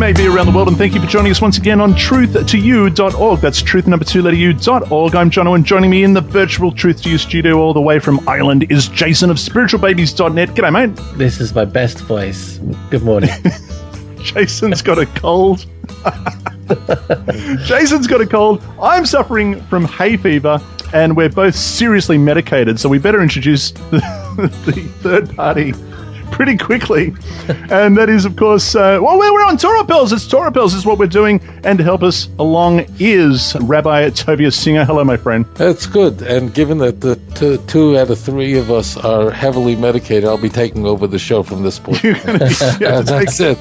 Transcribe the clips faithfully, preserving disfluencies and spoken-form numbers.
may be around the world, and thank you for joining us once again on truth to you dot org. That's truth number two letter u dot org. I'm Jono, and joining me in the virtual Truth to You studio all the way from Ireland is Jason of spiritual babies dot net. G'day, mate. This is my best voice. Good morning. Jason's got a cold. Jason's got a cold. I'm suffering from hay fever, and we're both seriously medicated, so we better introduce the, the third party pretty quickly. And that is, of course, uh, well, we're on Torah Pels. It's Torah Pels is what we're doing. And to help us along is Rabbi Tovia Singer. Hello, my friend. That's good. And given that the two, two out of three of us are heavily medicated, I'll be taking over the show from this point. You're gonna be, yeah, that's take,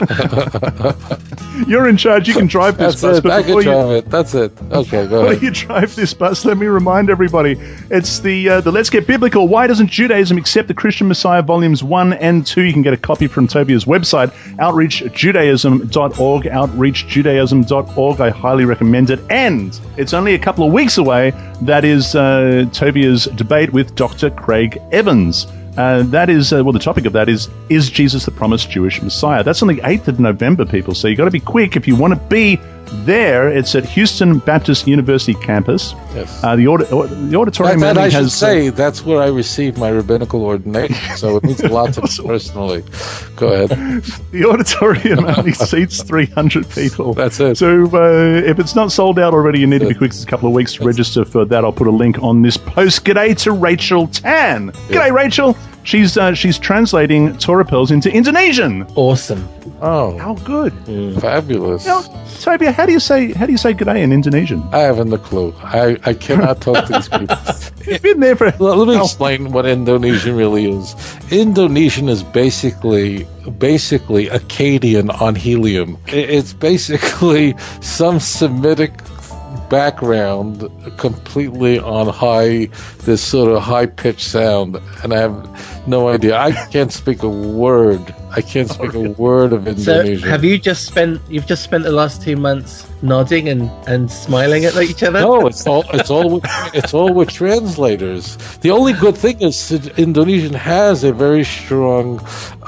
it. You're in charge. You can drive this that's bus. It. But I can you, drive it. That's it. Okay, go before ahead. you drive this bus, let me remind everybody, it's the, uh, the Let's Get Biblical. Why Doesn't Judaism Accept the Christian Messiah? Volumes one and two. You can get a copy from Tobia's website, outreach judaism dot org, outreach judaism dot org. I highly recommend it. And it's only a couple of weeks away. That is uh, Tobia's debate with Doctor Craig Evans. Uh, that is, uh, well, the topic of that is, is Jesus the promised Jewish Messiah? That's on the eighth of November, people. So you got to be quick if you want to be there. It's at Houston Baptist University campus. Yes. Uh, the, audi- the auditorium and, and I should has, say uh, that's where I received my rabbinical ordination, so it means a lot to me personally. Go ahead. The auditorium only seats three hundred people. That's it. So uh, if it's not sold out already, you need that's to be quick. It's a couple of weeks to that's register for that. I'll put a link on this post. G'day to Rachel Tan. G'day, yeah. Rachel. She's uh, she's translating Torah Pels into Indonesian. Awesome. Oh, How good. mm, fabulous. Now, Tobia, how do you say how do you say g'day in Indonesian? I haven't a clue. I, I cannot talk to these people. You've been there for... Let me explain what Indonesian really is. Indonesian is basically basically Akkadian on helium. It's basically some Semitic background completely on high, this sort of high-pitched sound, and I have no idea. I can't speak a word. I can't speak a word of Indonesian. So have you just spent, you've just spent the last two months nodding and, and smiling at each other? No, it's all it's all with, it's all with translators. The only good thing is that Indonesian has a very strong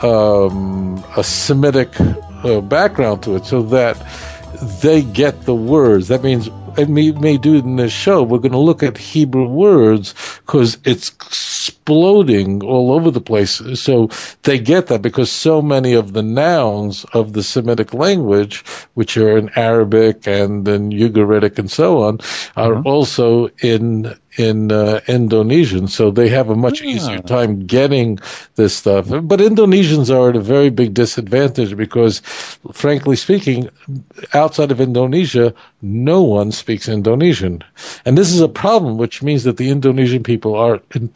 um, a Semitic uh, background to it, so that they get the words. That means, and we may do it in this show, we're going to look at Hebrew words because it's exploding all over the place. So they get that because so many of the nouns of the Semitic language, which are in Arabic and in Ugaritic and so on, are mm-hmm. also in in uh, Indonesian, so they have a much yeah. easier time getting this stuff. But Indonesians are at a very big disadvantage because, frankly speaking, outside of Indonesia, no one speaks Indonesian. And this is a problem, which means that the Indonesian people are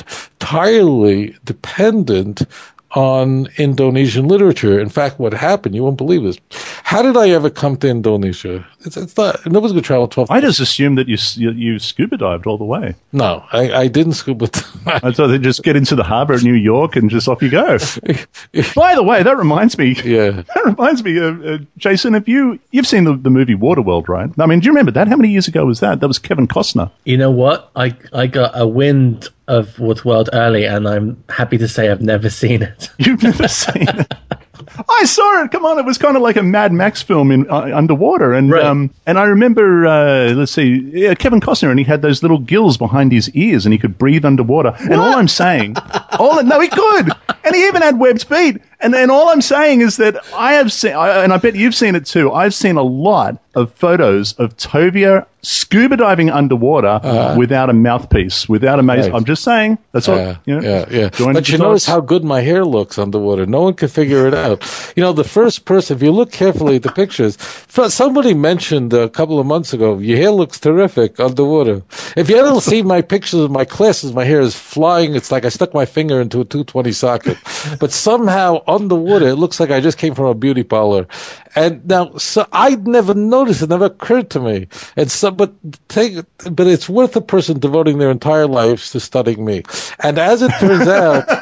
entirely dependent on Indonesian literature. In fact, what happened, you won't believe this. How did I ever come to Indonesia? It's, it's not, nobody's going to travel twelve. I just assumed that you you, you scuba dived all the way. No, I, I didn't scuba dive. I thought they just get into the harbor at New York and just off you go. By the way, that reminds me. Yeah. That reminds me, uh, uh, Jason, have you, you've seen the, the movie Waterworld, right? I mean, do you remember that? How many years ago was that? That was Kevin Costner. You know what? I, I got a wind of Waterworld early, and I'm happy to say I've never seen it. You've never seen it? I saw it. Come on, it was kind of like a Mad Max film in uh, underwater, and right. um, and I remember, uh, let's see, yeah, Kevin Costner, and he had those little gills behind his ears, and he could breathe underwater. What? And all I'm saying, all no, he could, and he even had webbed feet. And then all I'm saying is that I have seen, I, and I bet you've seen it too. I've seen a lot of photos of Tovia scuba diving underwater uh, without a mouthpiece, without a mace. Right. I'm just saying. That's all. Uh, You know, yeah, yeah. But you thoughts. Notice how good my hair looks underwater. No one can figure it out. You know, the first person, if you look carefully at the pictures, somebody mentioned a couple of months ago, your hair looks terrific underwater. If you ever see my pictures of my classes, my hair is flying. It's like I stuck my finger into a two twenty socket. But somehow underwater, it looks like I just came from a beauty parlor. And now, so I'd never noticed. It never occurred to me. And so, but take, but it's worth a person devoting their entire lives to studying me. And as it turns out,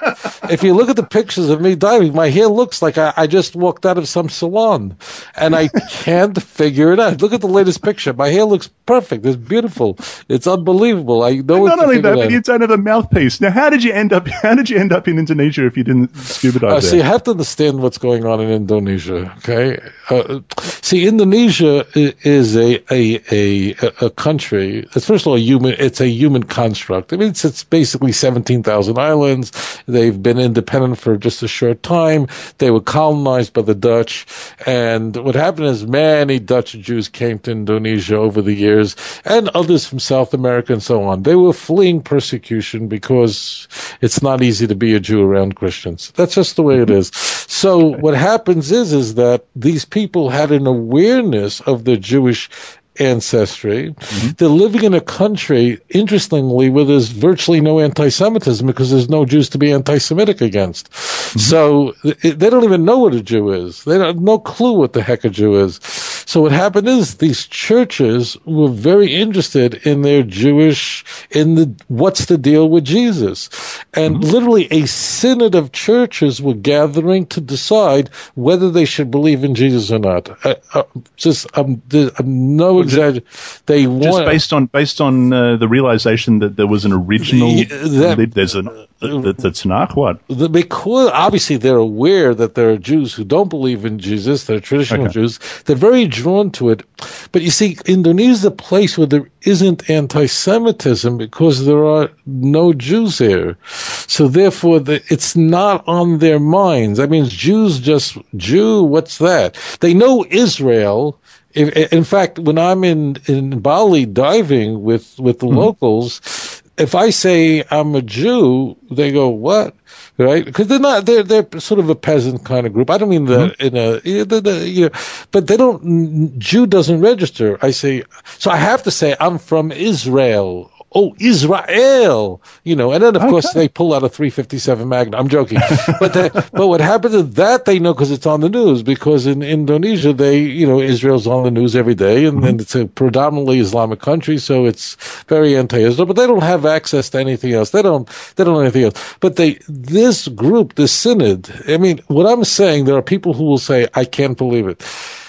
if you look at the pictures of me diving, my hair looks like I, I just walked out of some salon, and I can't figure it out. Look at the latest picture. My hair looks perfect. It's beautiful. It's unbelievable. I know. Not only that, but you don't have a mouthpiece. Now, how did you end up? How did you end up in Indonesia if you didn't scuba dive uh, there? So you have to understand what's going on in Indonesia. Okay. Uh, see, Indonesia is a a a a country. It's first of all a human. It's a human construct. I mean, it's it's basically seventeen thousand islands. They've been independent for just a short time. They were colonized by the Dutch, and what happened is many Dutch Jews came to Indonesia over the years, and others from South America and so on. They were fleeing persecution because it's not easy to be a Jew around Christians. That's just the way it is. So what happens is, is that these people had an awareness of their Jewish ancestry. Mm-hmm. They're living in a country, interestingly, where there's virtually no anti-Semitism because there's no Jews to be anti-Semitic against. Mm-hmm. So it, they don't even know what a Jew is. They have no clue what the heck a Jew is. So what happened is these churches were very interested in their Jewish, in the what's the deal with Jesus. And mm-hmm. literally a synod of churches were gathering to decide whether they should believe in Jesus or not. Uh, uh, just um, I'm no Exagger- they just want, based on based on uh, the realization that there was an original. That, there's an the, the Tanakh. What? The, because obviously they're aware that there are Jews who don't believe in Jesus. They're traditional okay. Jews. They're very drawn to it. But you see, Indonesia is a place where there isn't anti-Semitism because there are no Jews there. So therefore, the, it's not on their minds. I mean, Jews just Jew. What's that? They know Israel. If, in fact, when I'm in, in Bali diving with, with the mm-hmm. locals, if I say I'm a Jew, they go, what? Right? Because they're not, they're, they're sort of a peasant kind of group. I don't mean the, mm-hmm. in a, the, the, you know, but they don't, Jew doesn't register. I say, so I have to say I'm from Israel. Oh, Israel, you know, and then of okay. course they pull out a three fifty-seven Magnum. I'm joking, but they, but what happens is that they know because it's on the news. Because in Indonesia, they, you know, Israel's on the news every day, and, mm-hmm. and it's a predominantly Islamic country, so it's very anti-Israel. But they don't have access to anything else. They don't, they don't know anything else. But they, this group, this synod. I mean, what I'm saying, there are people who will say, "I can't believe it."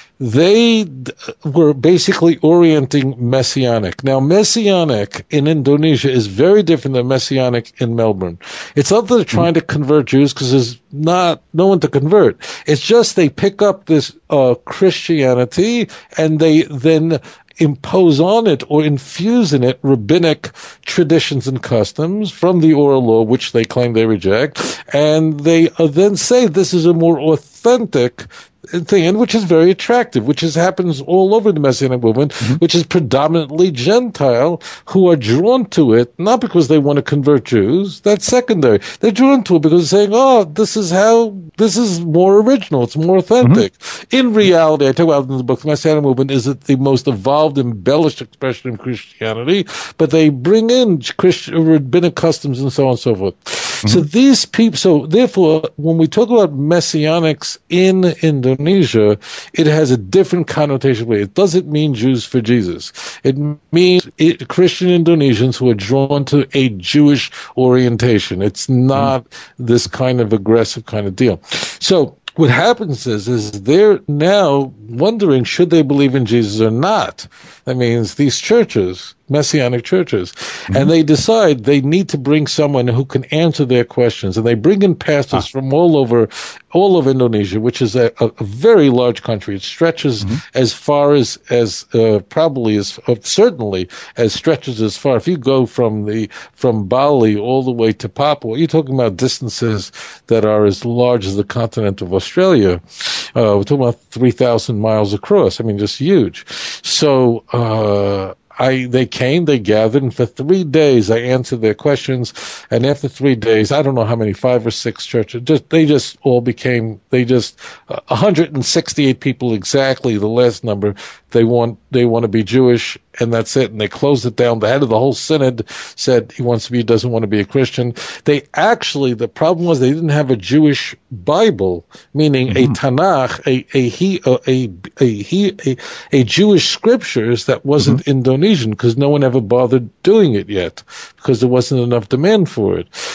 They were basically orienting Messianic. Now, Messianic in Indonesia is very different than Messianic in Melbourne. It's not that they're trying to convert Jews because there's not no one to convert. It's just they pick up this uh, Christianity and they then impose on it or infuse in it rabbinic traditions and customs from the oral law, which they claim they reject, and they uh, then say this is a more authentic thing, and which is very attractive, which is happens all over the Messianic movement, mm-hmm. which is predominantly Gentile, who are drawn to it, not because they want to convert Jews, that's secondary. They're drawn to it because they're saying, oh, this is how, this is more original, it's more authentic. Mm-hmm. In reality, I talk about in the book, the Messianic movement is the most evolved, embellished expression of Christianity, but they bring in Christian rabbinic customs and so on and so forth. Mm-hmm. So these people, so therefore, when we talk about Messianics in Indonesia, it has a different connotation. It doesn't mean Jews for Jesus. It means it, Christian Indonesians who are drawn to a Jewish orientation. It's not mm-hmm. this kind of aggressive kind of deal. So what happens is, is they're now wondering, should they believe in Jesus or not? That means these churches, Messianic churches, mm-hmm. and they decide they need to bring someone who can answer their questions. And they bring in pastors ah. from all over, all of Indonesia, which is a, a, a very large country. It stretches mm-hmm. as far as, as, uh, probably as, uh, certainly as stretches as far. If you go from the, from Bali all the way to Papua, you're talking about distances that are as large as the continent of Australia. Uh, we're talking about three thousand miles across. I mean, just huge. So, uh, I, they came, they gathered, and for three days I answered their questions. And after three days, I don't know how many, five or six churches, just, they just all became, they just, uh, one hundred sixty-eight people exactly, the last number, they want, they want to be Jewish, and that's it. And they closed it down. The head of the whole synod said he wants to be, doesn't want to be a Christian. They actually, the problem was they didn't have a Jewish Bible, meaning mm-hmm. a Tanakh, a, a, he, a, a, a, he, a, a Jewish scriptures that wasn't mm-hmm. Indonesian, because no one ever bothered doing it yet, because there wasn't enough demand for it.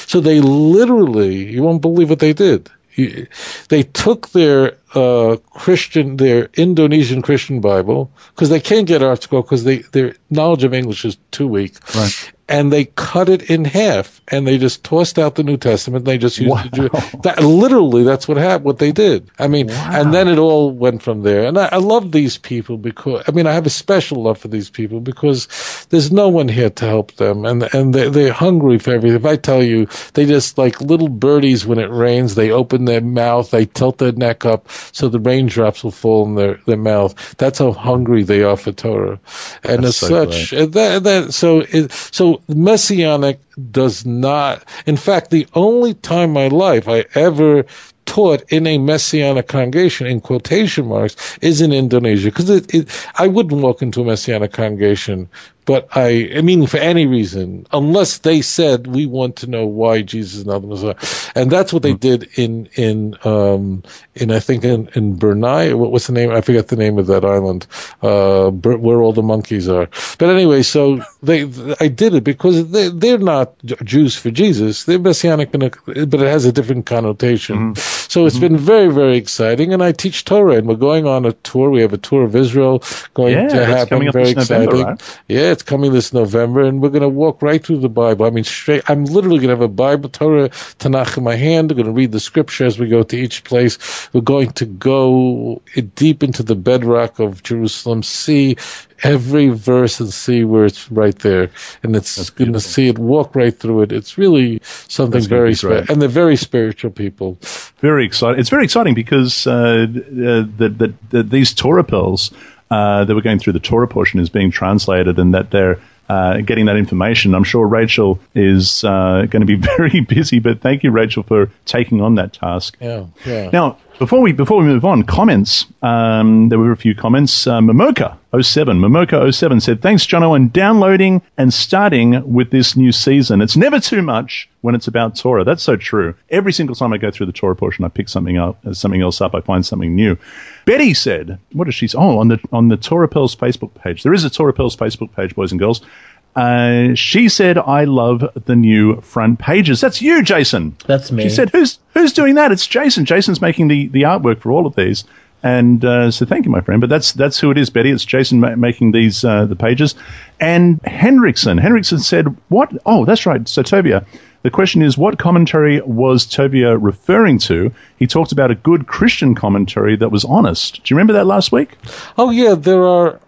So they literally, you won't believe what they did. They took their uh, Christian, their Indonesian Christian Bible, because they can't get ArtScroll because they, their knowledge of English is too weak. Right. And they cut it in half, and they just tossed out the New Testament. They just used Wow. the Jew- that. Literally, that's what happened. What they did. I mean, Wow. and then it all went from there. And I, I love these people because I mean, I have a special love for these people because there's no one here to help them, and and they, they're hungry for everything. If I tell you, they just like little birdies when it rains. They open their mouth, they tilt their neck up so the raindrops will fall in their, their mouth. That's how hungry they are for Torah, and That's as so such, that, that so it, so. Messianic does not, in fact, the only time in my life I ever taught in a Messianic congregation, in quotation marks, is in Indonesia. Because it, it, I wouldn't walk into a Messianic congregation, but I, I mean, for any reason, unless they said, we want to know why Jesus is not the Messiah. And that's what they did in, in, um, in, I think, in, in Brunei. What, what's the name? I forget the name of that island, uh, where all the monkeys are. But anyway, so they, I did it because they, they're not Jews for Jesus. They're Messianic, but it has a different connotation. Mm-hmm. So it's mm-hmm. been very, very exciting. And I teach Torah, and we're going on a tour. We have a tour of Israel going yeah, to happen. Coming up very this exciting. November, right? Yeah, it's coming this November, and we're going to walk right through the Bible. I mean, straight. I'm literally going to have a Bible, Torah, Tanakh in my hand. We're going to read the scripture as we go to each place. We're going to go deep into the bedrock of Jerusalem, see every verse and see where it's right there. And it's going to see it, walk right through it. It's really something very special. And they're very spiritual people. Very exciting. It's very exciting because uh, uh, the, the, the, these Torah pearls uh, that we're going through, the Torah portion is being translated, and that they're uh, getting that information. I'm sure Rachel is uh, going to be very busy, but thank you, Rachel, for taking on that task. Yeah, yeah. Now, before we before we move on, comments. Um, there were a few comments. Uh, Momoka oh seven, Momoka oh seven said, "Thanks, Jono, on downloading and starting with this new season. It's never too much when it's about Torah." That's so true. Every single time I go through the Torah portion, I pick something up, something else up. I find something new. Betty said, "What does she say?" Oh, on the on the Torah Pearls Facebook page. There is a Torah Pearls Facebook page, boys and girls. Uh, she said, "I love the new front pages." That's you, Jason. That's me. She said, "Who's who's doing that?" It's Jason. Jason's making the, the artwork for all of these, and uh, so thank you, my friend. But that's that's who it is, Betty. It's Jason ma- making these uh, the pages. And Henriksen, Henriksen said, "What?" Oh, that's right. So Tobia, the question is, what commentary was Tobia referring to? He talked about a good Christian commentary that was honest. Do you remember that last week? Oh yeah, there are.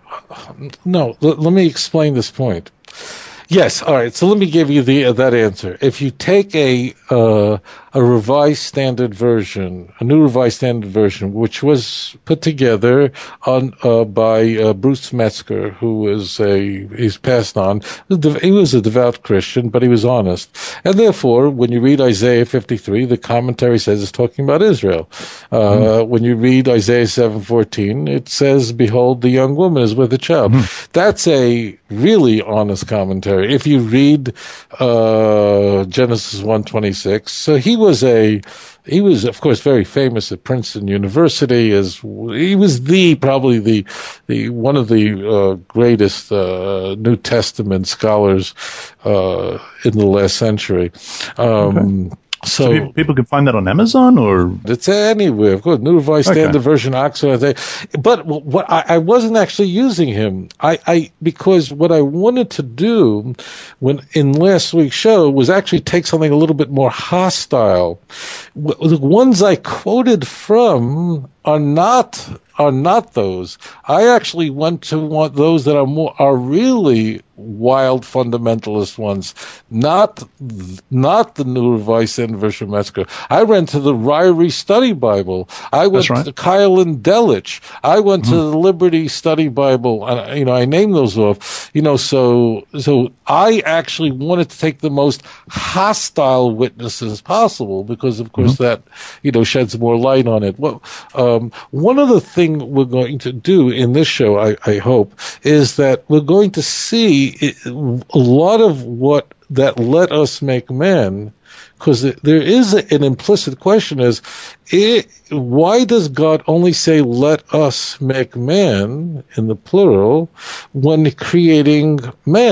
No, l- let me explain this point. Yes, all right. So let me give you the uh, that answer. If you take a uh, a revised standard version, a new revised standard version, which was put together on uh, by uh, Bruce Metzger, who is a he's passed on. He was a devout Christian, but he was honest, and therefore, when you read Isaiah fifty-three, the commentary says it's talking about Israel. Uh, mm. When you read Isaiah seven fourteen, it says, "Behold, the young woman is with a child." Mm. That's a really honest commentary. If you read uh, Genesis one twenty-six, so he was a he was of course very famous at Princeton University. As he was the probably the the one of the uh, greatest uh, New Testament scholars uh, in the last century. Um, okay. So, so people can find that on Amazon, or it's anywhere. Of course, New Revised okay. Standard Version, Oxford. But what I, I wasn't actually using him. I, I because what I wanted to do when in last week's show was actually take something a little bit more hostile. The ones I quoted from are not are not those. I actually want to want those that are more are really wild fundamentalist ones, not not the New Revised Standard Version of Metzger. I went to the Ryrie Study Bible. I went right. to Kyle and Delich. I went mm-hmm. to the Liberty Study Bible. And, you know, I named those off. You know, so so I actually wanted to take the most hostile witnesses possible because, of course, mm-hmm. that you know sheds more light on it. Well, um, one other thing we're going to do in this show, I, I hope, is that we're going to see a lot of what that let us make men, because there is an implicit question is, it, why does God only say let us make man in the plural when creating men?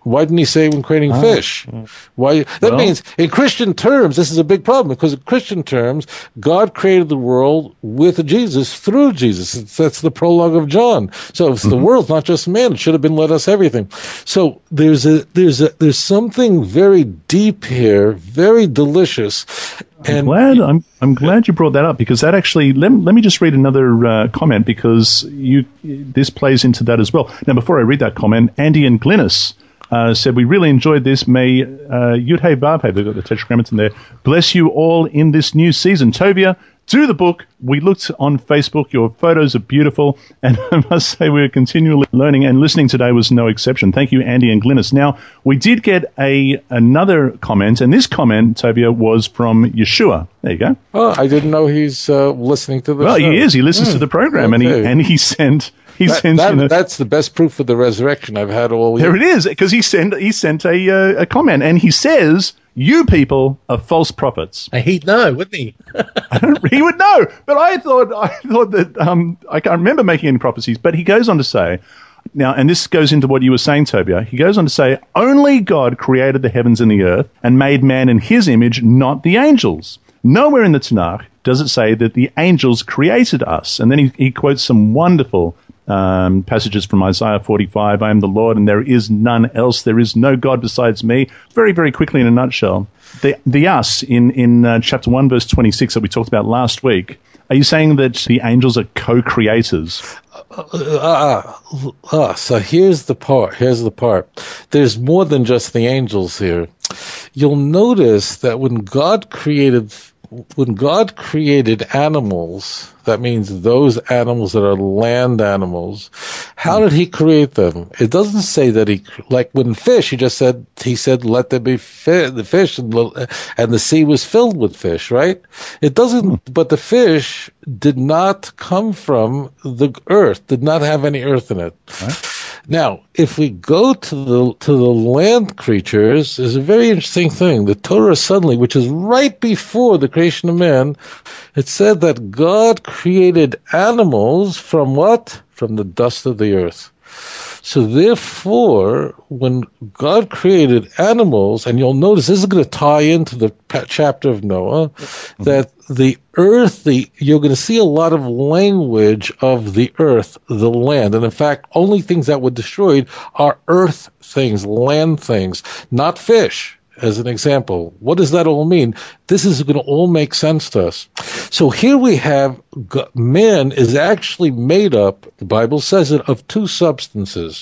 Why didn't he say when creating Ah. fish? Why? That Well- means in Christian terms, this is a big problem, because in Christian terms, God created the world with Jesus through Jesus. It's, that's the prologue of John. So if the world's not just man, it should have been let us everything. So there's a there's a there's something very deep here, very delicious. I'm And glad I'm I'm glad you brought that up, because that actually let, let me just read another uh, comment, because you this plays into that as well. Now, before I read that comment, Andy and Glynis uh, said, we really enjoyed this. May uh, Yud Hey Vav Hey, they've got the tetragrammaton there, bless you all in this new season. Tovia, do the book. We looked on Facebook. Your photos are beautiful. And I must say we're continually learning, and listening today was no exception. Thank you, Andy and Glynis. Now, we did get a another comment, and this comment, Tovia, was from Yeshua. There you go. oh, I didn't know he's uh, listening to the Well, show. he is. He listens to the program, and he okay. and he sent he That- sent that- in a, that's the best proof of the resurrection I've had all year. there it is, because he sent he sent a uh, a comment, and he says, "You people are false prophets." He'd know, wouldn't he? I don't, he would know, but I thought I thought that um, I can't remember making any prophecies. But he goes on to say, now, and this goes into what you were saying, Tobia. He goes on to say, only God created the heavens and the earth and made man in His image, not the angels. Nowhere in the Tanakh does it say that the angels created us. And then he, he quotes some wonderful um, passages from Isaiah forty-five. I am the Lord, and there is none else. There is no God besides me. Very, very quickly, in a nutshell, the the us in in uh, chapter one, verse twenty-six that we talked about last week. Are you saying that the angels are co-creators? Uh, uh, uh, so here's the part. Here's the part. There's more than just the angels here. You'll notice that when God created, when God created animals, that means those animals that are land animals. How did He create them? It doesn't say that He, like when fish, He just said, He said, let there be fi- the fish, and the, and the sea was filled with fish, right? It doesn't, but the fish did not come from the earth, did not have any earth in it. Right. Now, if we go to the to the land creatures, there's a very interesting thing. The Torah suddenly, which is right before the creation of man, it said that God created animals from what? From the dust of the earth. So therefore, when God created animals, and you'll notice this is going to tie into the chapter of Noah, mm-hmm. that the earth, the you're going to see a lot of language of the earth, the land. And in fact, only things that were destroyed are earth things, land things, not fish. As an example, what does that all mean? This is going to all make sense to us. So here we have man is actually made up, the Bible says it, of two substances.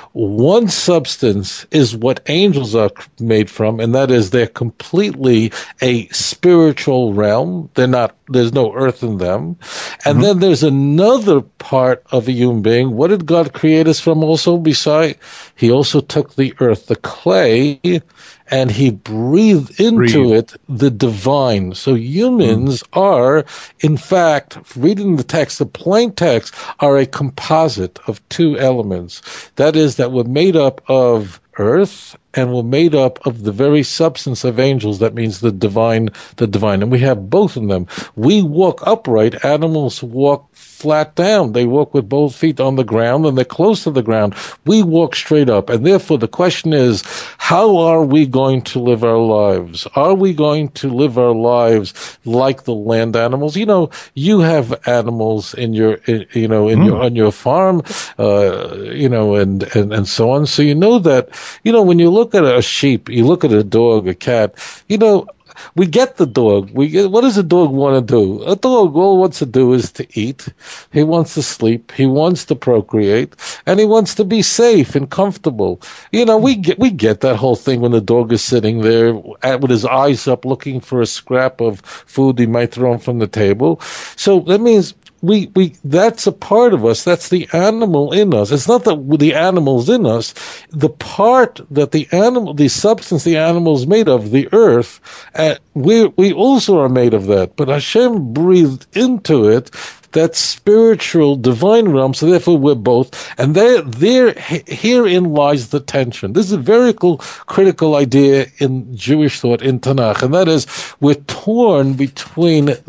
One substance is what angels are made from, and that is they're completely a spiritual realm. They're not, there's no earth in them. And mm-hmm. then there's another part of a human being. What did God create us from also? Beside, He also took the earth, the clay, and He breathed into Breathe. it the divine. So humans mm. are, in fact, reading the text, the plain text, are a composite of two elements. That is, that we're made up of earth and we're made up of the very substance of angels. That means the divine, the divine. And we have both of them. We walk upright. Animals walk flat down. They walk with both feet on the ground, and they're close to the ground. We walk straight up. And therefore, the question is, how are we going to live our lives? Are we going to live our lives like the land animals? You know, you have animals in your, in, you know, in mm. your on your farm, uh, you know, and, and and so on. So you know that, you know, when you look at a sheep, you look at a dog, a cat, you know. We get the dog. We get, what does a dog want to do? A dog all it wants to do is to eat. He wants to sleep. He wants to procreate, and he wants to be safe and comfortable. You know, we get we get that whole thing when the dog is sitting there with his eyes up, looking for a scrap of food he might throw him from the table. So that means. We, we, that's a part of us. That's the animal in us. It's not that the animal's in us. The part that the animal, the substance the animal's made of, the earth, uh, we, we also are made of that. But Hashem breathed into it that spiritual divine realm, so therefore we're both. And there, there, herein lies the tension. This is a very cool, critical idea in Jewish thought, in Tanakh, and that is we're torn between the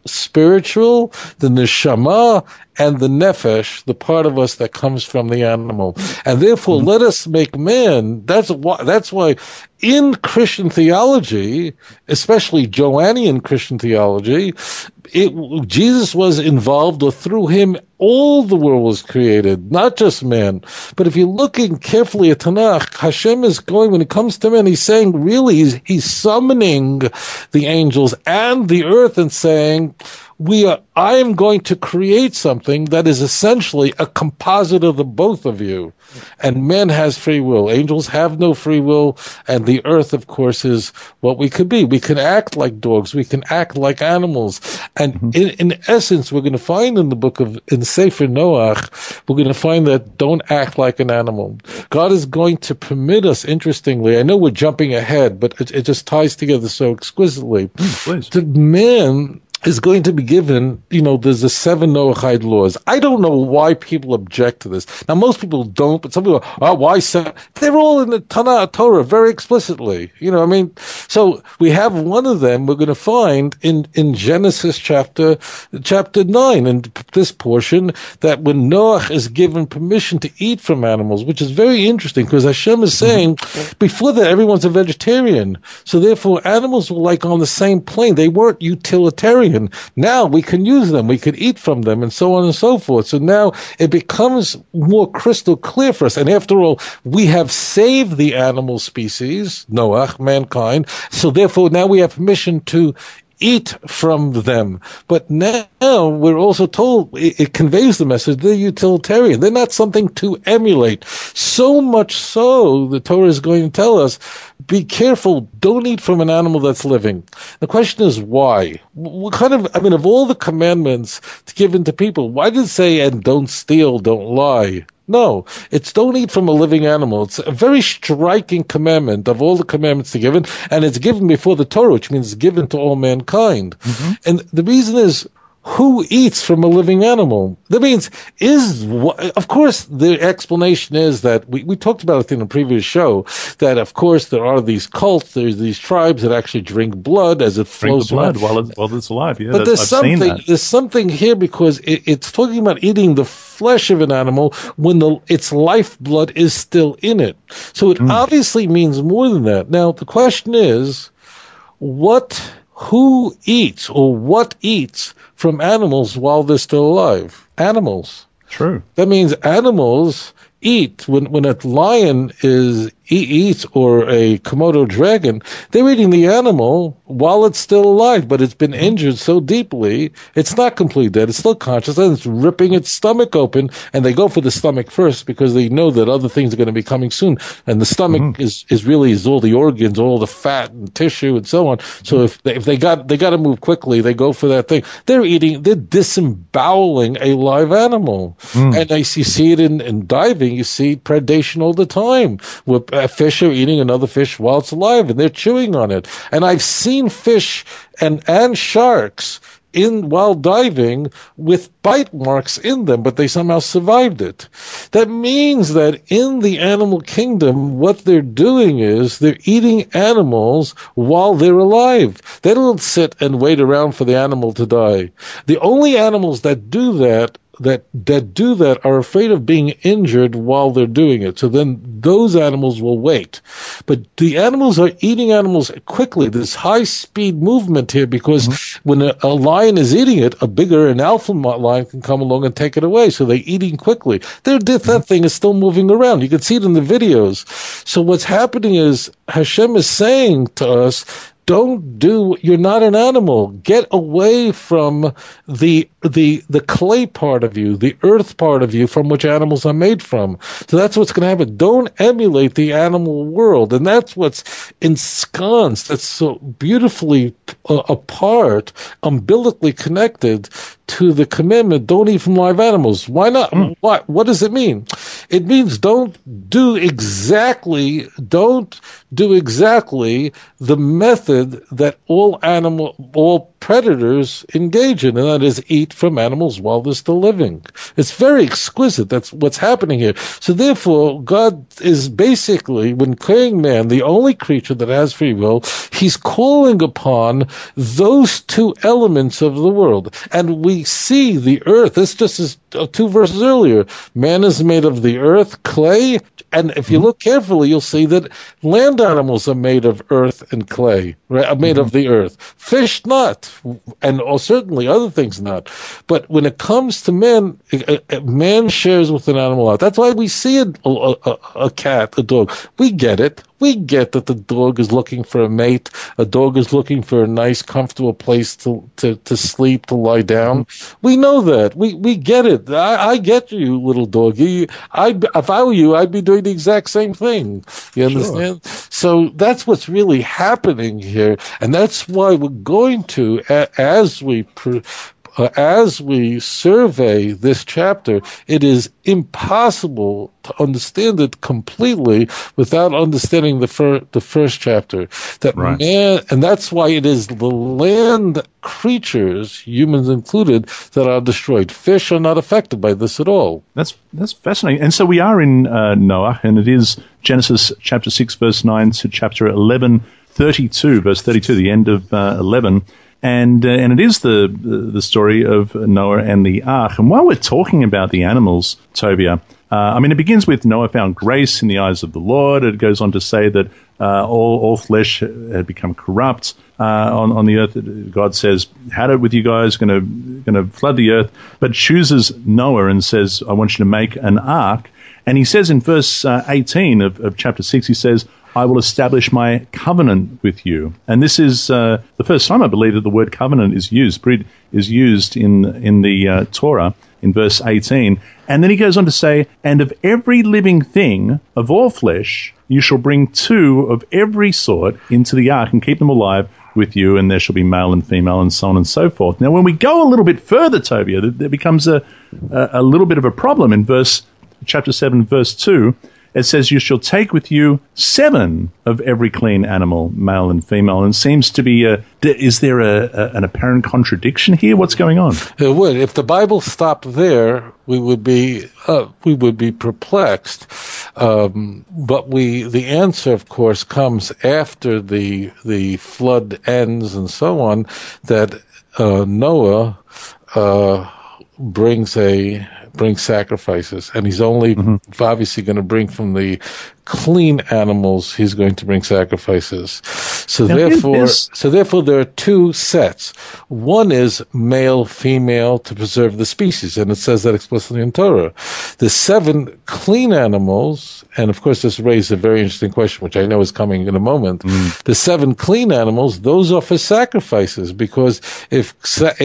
spiritual, the neshama, and the nefesh, the part of us that comes from the animal. And therefore, mm-hmm. let us make man. That's why, that's why in Christian theology, especially Joannian Christian theology, it, Jesus was involved, or through him, all the world was created, not just man. But if you're looking carefully at Tanakh, Hashem is going, when it comes to man, he's saying, really, he's, he's summoning the angels and the earth and saying, we are, I am going to create something that is essentially a composite of the both of you. And man has free will. Angels have no free will. And the earth, of course, is what we could be. We can act like dogs. We can act like animals. And mm-hmm. in, in essence, we're going to find in the book of, in Sefer Noach, we're going to find that don't act like an animal. God is going to permit us, interestingly, I know we're jumping ahead, but it, it just ties together so exquisitely. Mm, the man is going to be given, you know, there's the seven Noahide laws. I don't know why people object to this. Now, most people don't, but some people go, oh, why seven? They're all in the Tanakh Torah very explicitly. You know, I mean, so we have one of them we're going to find in, in Genesis chapter, chapter nine, in this portion, that when Noah is given permission to eat from animals, which is very interesting because Hashem is saying, before that, everyone's a vegetarian. So therefore, animals were like on the same plane. They weren't utilitarian. Now we can use them, we can eat from them, and so on and so forth. So now it becomes more crystal clear for us. And after all, we have saved the animal species, Noah, mankind. So therefore, now we have permission to eat from them. But now we're also told it, it conveys the message they're utilitarian. They're not something to emulate. So much so, the Torah is going to tell us, be careful, don't eat from an animal that's living. The question is why? What kind of, I mean, of all the commandments given to people, why did it say, and don't steal, don't lie? No, it's don't eat from a living animal. It's a very striking commandment of all the commandments given, and it's given before the Torah, which means it's given to all mankind. Mm-hmm. And the reason is, who eats from a living animal? That means, is, of course, the explanation is that, we, we talked about it in a previous show, that of course there are these cults, there's these tribes that actually drink blood as it flows blood while it's, while it's alive. Yeah, but there's I've something, seen that. there's something here because it, it's talking about eating the flesh of an animal when the its lifeblood is still in it. So it mm. obviously means more than that. Now, the question is, what, who eats or what eats from animals while they're still alive? Animals. True. That means animals eat. When when a lion is eats or a Komodo dragon, they're eating the animal while it's still alive, but it's been injured so deeply, it's not completely dead. It's still conscious, and it's ripping its stomach open, and they go for the stomach first because they know that other things are going to be coming soon. And the stomach mm-hmm. is, is really is all the organs, all the fat and tissue and so on. So if they, if they got they got to move quickly, they go for that thing. They're eating, they're disemboweling a live animal, mm. and as you see it in, in diving, you see predation all the time. Where a fish are eating another fish while it's alive, and they're chewing on it. And I've seen fish and and sharks in while diving with bite marks in them, but they somehow survived it. That means that in the animal kingdom, what they're doing is they're eating animals while they're alive. They don't sit and wait around for the animal to die. The only animals that do that that that do that are afraid of being injured while they're doing it. So then those animals will wait. But the animals are eating animals quickly. There's high-speed movement here because mm-hmm. when a, a lion is eating it, a bigger, an alpha lion can come along and take it away. So they're eating quickly. They're, that mm-hmm. thing is still moving around. You can see it in the videos. So what's happening is Hashem is saying to us, don't do, you're not an animal. Get away from the, the, the clay part of you, the earth part of you from which animals are made from. So that's what's going to happen. Don't emulate the animal world. And that's what's ensconced, that's so beautifully uh, apart, umbilically connected to the commandment, don't eat from live animals. Why not? Mm. What, what does it mean? It means don't do exactly, don't do exactly the method that all animal, all predators engage in, and that is eat from animals while they're still living. It's very exquisite. That's what's happening here. So therefore, God is basically, when creating man, the only creature that has free will, he's calling upon those two elements of the world. And we see the earth. This just is two verses earlier. Man is made of the earth, clay, and if you look carefully, you'll see that land animals are made of earth and clay, right? Are made mm-hmm. of the earth. Fish not, and or certainly other things not. But when it comes to man, man shares with an animal out. That's why we see a, a, a cat, a dog. We get it. We get that the dog is looking for a mate. A dog is looking for a nice, comfortable place to, to, to sleep, to lie down. Mm-hmm. We know that. We we get it. I, I get you, little doggy. I if I were you, I'd be doing the exact same thing. You understand? Sure. So that's what's really happening here, and that's why we're going to, as we. Pre- Uh, as we survey this chapter, it is impossible to understand it completely without understanding the, fir- the first chapter. That right. man, and that's why it is the land creatures, humans included, that are destroyed. Fish are not affected by this at all. That's that's fascinating. And so we are in uh, Noah, and it is Genesis chapter six, verse nine to chapter eleven, thirty-two, verse thirty-two, the end of uh, eleven. And uh, and it is the the story of Noah and the ark. And while we're talking about the animals, Tovia, uh, I mean, it begins with Noah found grace in the eyes of the Lord. It goes on to say that uh, all all flesh had become corrupt uh, on on the earth. God says, "Had it with you guys, going to going to flood the earth," but chooses Noah and says, "I want you to make an ark." And he says in verse uh, eighteen of, of chapter six, he says, I will establish my covenant with you. And this is uh, the first time, I believe, that the word covenant is used. Brid is used in in the uh, Torah in verse eighteen. And then he goes on to say, and of every living thing of all flesh, you shall bring two of every sort into the ark and keep them alive with you, and there shall be male and female, and so on and so forth. Now, when we go a little bit further, Tovia, there becomes a, a, a little bit of a problem in verse chapter seven, verse two. It says, you shall take with you seven of every clean animal, male and female. And seems to be a, is there a, a, an apparent contradiction here? What's going on? It would. If the Bible stopped there, we would be, uh, we would be perplexed. Um, but we, the answer, of course, comes after the, the flood ends and so on, that, uh, Noah, uh, brings a, brings sacrifices, and he's only mm-hmm. obviously going to bring from the clean animals. He's going to bring sacrifices. So now, therefore, so therefore, there are two sets. One is male, female to preserve the species, and it says that explicitly in Torah. The seven clean animals, and of course, this raises a very interesting question, which I know is coming in a moment. Mm. The seven clean animals, those are for sacrifices, because if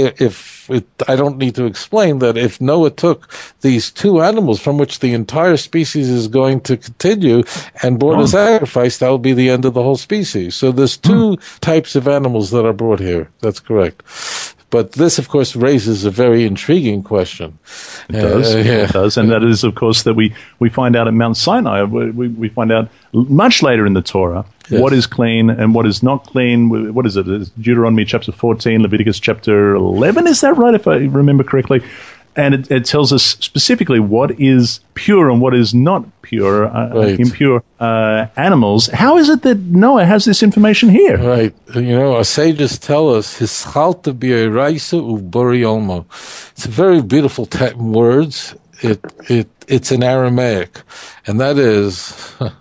if it, I don't need to explain that if Noah took these two animals from which the entire species is going to continue and brought oh. a sacrifice, that will be the end of the whole species. So there's two mm. types of animals that are brought here. That's correct. But this, of course, raises a very intriguing question. It does. Uh, yeah. It does. And that is, of course, that we, we find out at Mount Sinai. We, we find out much later in the Torah yes. what is clean and what is not clean. What is it? It's Deuteronomy chapter fourteen, Leviticus chapter eleven. Is that right, if I remember correctly? And it, it tells us specifically what is pure and what is not pure, uh, right. impure uh, animals. How is it that Noah has this information here? Right. You know, our sages tell us, Hischalta b'Oraisa u'bori olmo. It's very beautiful te- words. It it It's in Aramaic. And that is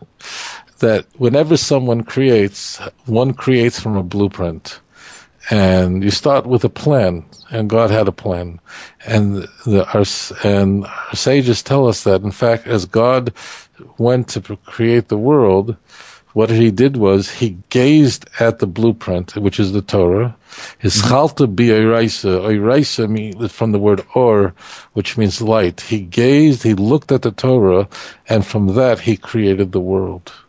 that whenever someone creates, one creates from a blueprint. And you start with a plan, and God had a plan. And the, our, and our sages tell us that, in fact, as God went to create the world, what he did was he gazed at the blueprint, which is the Torah. Hischalta b'Oraisa. Oiraisa means from the word or, which means light. He gazed, he looked at the Torah, and from that he created the world.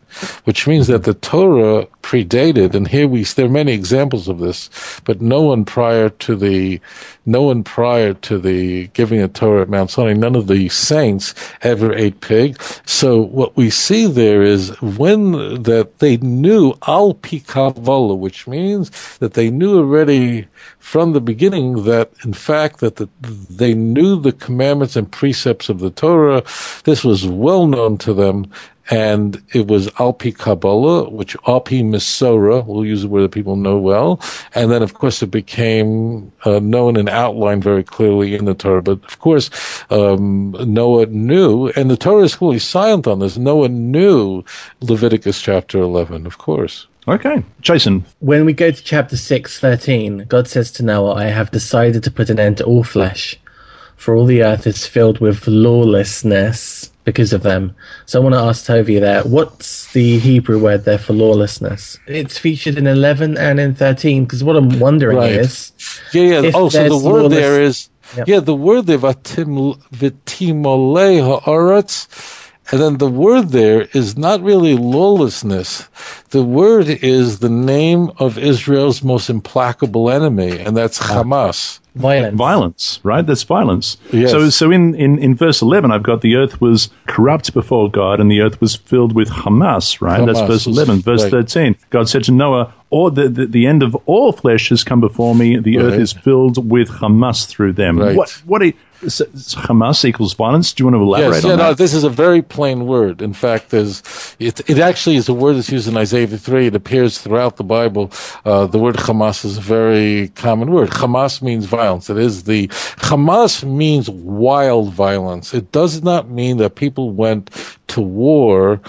which means that the Torah predated, and here we there are many examples of this, but no one prior to the no one prior to the giving of Torah at Mount Sinai, none of the saints ever ate pig. So what we see there is when that they knew al pi kavala, which means that they knew already from the beginning that, in fact, that the, they knew the commandments and precepts of the Torah. This was well known to them, and it was Alpi Kabbalah, which Alpi Misora, we'll use a word that people know well, and then, of course, it became uh, known and outlined very clearly in the Torah. But, of course, um, Noah knew, and the Torah is fully silent on this, Noah knew Leviticus chapter eleven, of course. Okay. Jason. When we go to chapter six, thirteen, God says to Noah, I have decided to put an end to all flesh, for all the earth is filled with lawlessness because of them. So I want to ask Toby there, what's the Hebrew word there for lawlessness? It's featured in eleven and in thirteen, because what I'm wondering right. is... Yeah, yeah. Oh, so the word lawless- there is... Yep. Yeah, the word there, vatim, vitimole ha'aretz, and then the word there is not really lawlessness. The word is the name of Israel's most implacable enemy, and that's Hamas. Violence. Violence, right? That's violence. Yes. So so in, in, in verse eleven, I've got the earth was corrupt before God, and the earth was filled with Hamas, right? Hamas That's verse was, eleven. Verse right. thirteen, God said to Noah, or the, the, the end of all flesh has come before me. The Right. earth is filled with Hamas through them. Right. What, what are, so, Hamas equals violence? Do you want to elaborate Yes, on yeah, that? no, this is a very plain word. In fact, there's, it, it actually is a word that's used in Isaiah three. It appears throughout the Bible. Uh, the word Hamas is a very common word. Hamas means violence. It is the, Hamas means wild violence. It does not mean that people went to war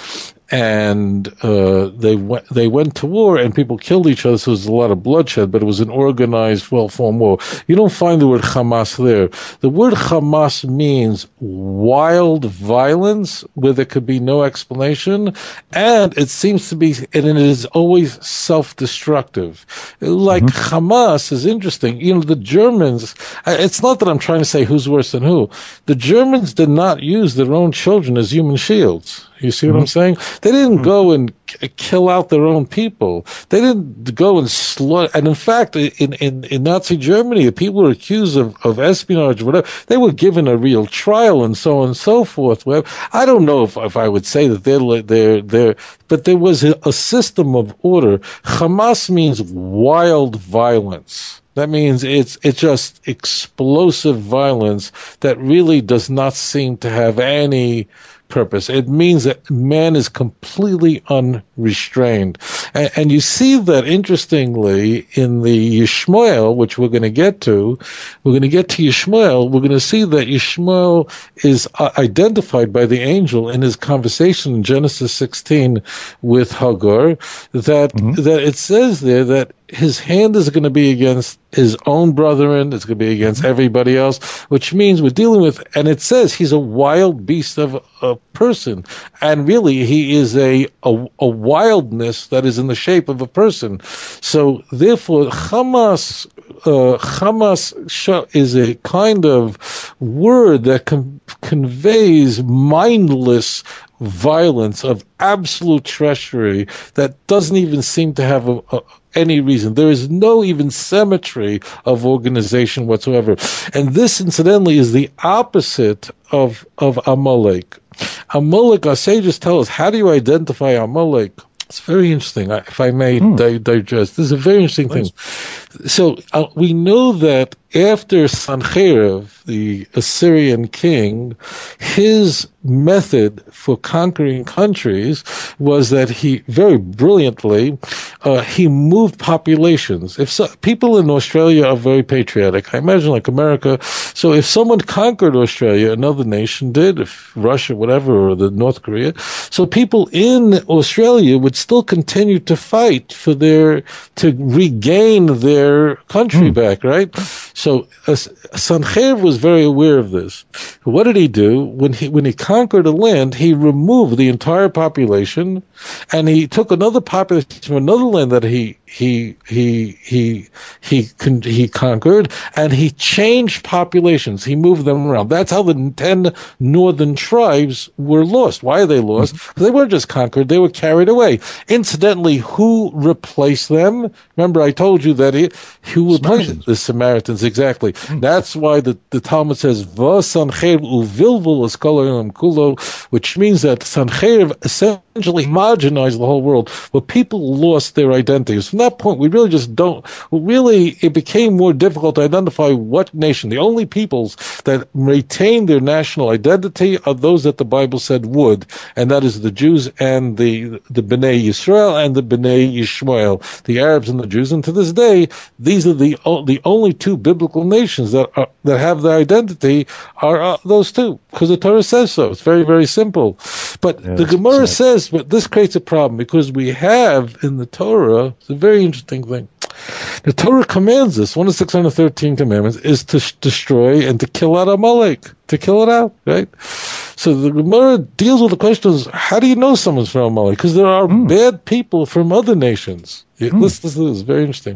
and uh, they went they went to war and people killed each other, so there was a lot of bloodshed, but it was an organized, well-formed war. You don't find the word Hamas there. The word Hamas means wild violence where there could be no explanation, and it seems to be, and it is always self-destructive. Like mm-hmm. Hamas is interesting. You know, the Germans, it's not that I'm trying to say who's worse than who. The Germans did not use their own children as human shields. You see what mm-hmm. I'm saying? They didn't mm-hmm. go and k- kill out their own people. They didn't go and slaughter. And in fact, in, in, in Nazi Germany, if people were accused of, of espionage or whatever, they were given a real trial and so on and so forth. Well, I don't know if, if I would say that they're, they're, they're, but there was a, a system of order. Hamas means wild violence. That means it's it's just explosive violence that really does not seem to have any purpose. It means that man is completely unrestrained. And, and you see that, interestingly, in the Yishmael, which we're going to get to, we're going to get to Yishmael, we're going to see that Yishmael is uh, identified by the angel in his conversation in Genesis sixteen with Hagar, that mm-hmm. that it says there that his hand is going to be against his own brethren, it's going to be against everybody else, which means we're dealing with, and it says he's a wild beast of a person, and really he is a, a, a wildness that is in the shape of a person. So therefore, Hamas, uh, Hamas is a kind of word that con- conveys mindless violence of absolute treachery that doesn't even seem to have a, a any reason. There is no even symmetry of organization whatsoever. And this, incidentally, is the opposite of, of Amalek. Amalek, our sages tell us, how do you identify Amalek? It's very interesting, if I may hmm. di- digest. This is a very interesting Please. thing. So uh, we know that after Sancherib, the Assyrian king, his method for conquering countries was that he, very brilliantly, uh, he moved populations. If so, people in Australia are very patriotic, I imagine like America. So if someone conquered Australia, another nation did, if Russia, whatever, or the North Korea, so people in Australia would still continue to fight for their, to regain their country mm. back, right? So uh, Sancherib was very aware of this. What did he do? When he when he conquered a land, he removed the entire population, and he took another population from another land that he he he he he con- he conquered, and he changed populations. He moved them around. That's how the ten northern tribes were lost. Why are they lost? Because they weren't just conquered, they were carried away. Incidentally, who replaced them? Remember, I told you that he, who replaced the Samaritans, exactly. Mm. That's why the, the Talmud says, V'sanchev uvilvul eskola elam kulo, which means that Sanchev essentially homogenized the whole world, where people lost their identities. From that point, we really just don't, really, it became more difficult to identify what nation. The only peoples that retain their national identity are those that the Bible said would, and that is the Jews and the the Bnei Yisrael and the Bnei Yishmael, the Arabs and the Jews. And to this day, these are the the only two biblical nations that are, that have their identity are uh, those two, because the Torah says so. It's very, very simple. But yeah, the Gemara says, but this creates a problem, because we have in the Torah, it's a very interesting thing. The Torah commands us, one of the six hundred thirteen commandments is to sh- destroy and to kill out Amalek, to kill it out, right? So the Gemara deals with the questions, how do you know someone's from Amalek? Because there are mm. bad people from other nations. Mm. This, this is very interesting.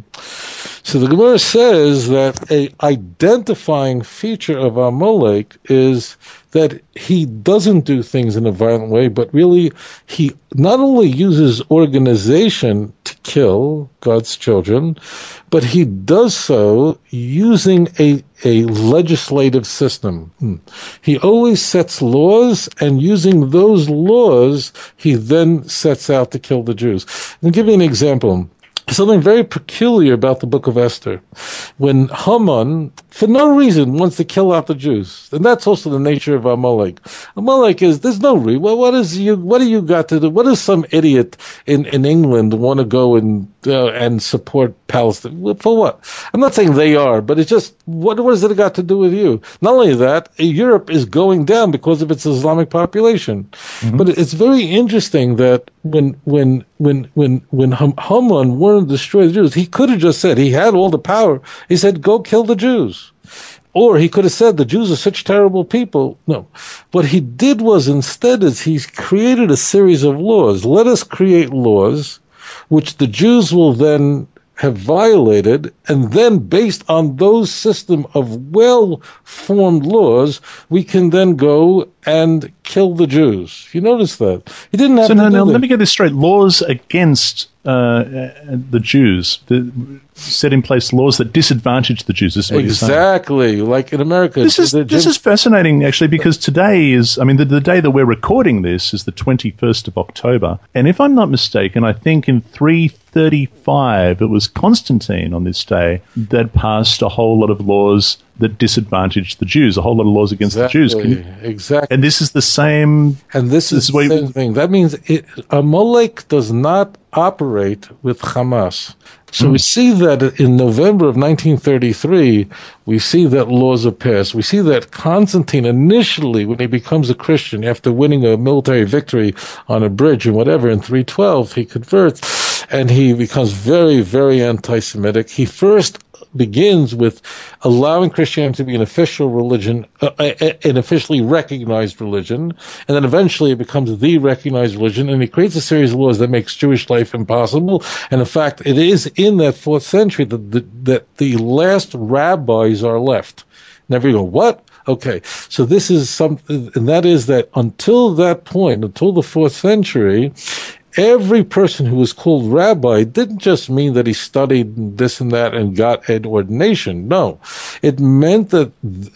So the Gemara says that a identifying feature of Amalek is that he doesn't do things in a violent way, but really he not only uses organization to kill God's children, but he does so using a, a legislative system. Hmm. He always sets laws, and using those laws, he then sets out to kill the Jews. I'll give you an example. Something very peculiar about the book of Esther. When Haman, for no reason, wants to kill out the Jews, and that's also the nature of Amalek. Amalek is, there's no reason. Well, what is you, what do you got to do? What does some idiot in, in England want to go and, uh, and support Palestine? For what? I'm not saying they are, but it's just, what, what has it got to do with you? Not only that, Europe is going down because of its Islamic population. Mm-hmm. But it's very interesting that when, when, when, when, when Haman wanted to destroy the Jews, he could have just said, he had all the power. He said, go kill the Jews. Or he could have said, the Jews are such terrible people. No. What he did was, instead, is he created a series of laws. Let us create laws which the Jews will then have violated, and then based on those system of well-formed laws, we can then go and kill the Jews. You notice that? He didn't have so to no, do no, that. let me get this straight. Laws against uh, the Jews, the, set in place laws that disadvantage the Jews. This is what exactly, you're saying. like in America. This is this is fascinating, actually, because today is, I mean, the, the day that we're recording this is the twenty-first of October, and if I'm not mistaken, I think in three thirty-five it was Constantine on this day that passed a whole lot of laws that disadvantaged the Jews, a whole lot of laws against exactly, the Jews. Can you, exactly. And this is the same. And this, this is the same you, thing. That means it, Amalek does not operate with Hamas. So mm. we see that in November of nineteen thirty-three, we see that laws are passed. We see that Constantine initially, when he becomes a Christian, after winning a military victory on a bridge and whatever, in three twelve, he converts, and he becomes very, very anti-Semitic. He first begins with allowing Christianity to be an official religion, uh, an officially recognized religion, and then eventually it becomes the recognized religion, and he creates a series of laws that makes Jewish life impossible. And in fact, it is in that fourth century that the, that the last rabbis are left. Never go, what? Okay, so this is something, and that is that until that point, until the fourth century, every person who was called rabbi didn't just mean that he studied this and that and got an ordination. No, it meant that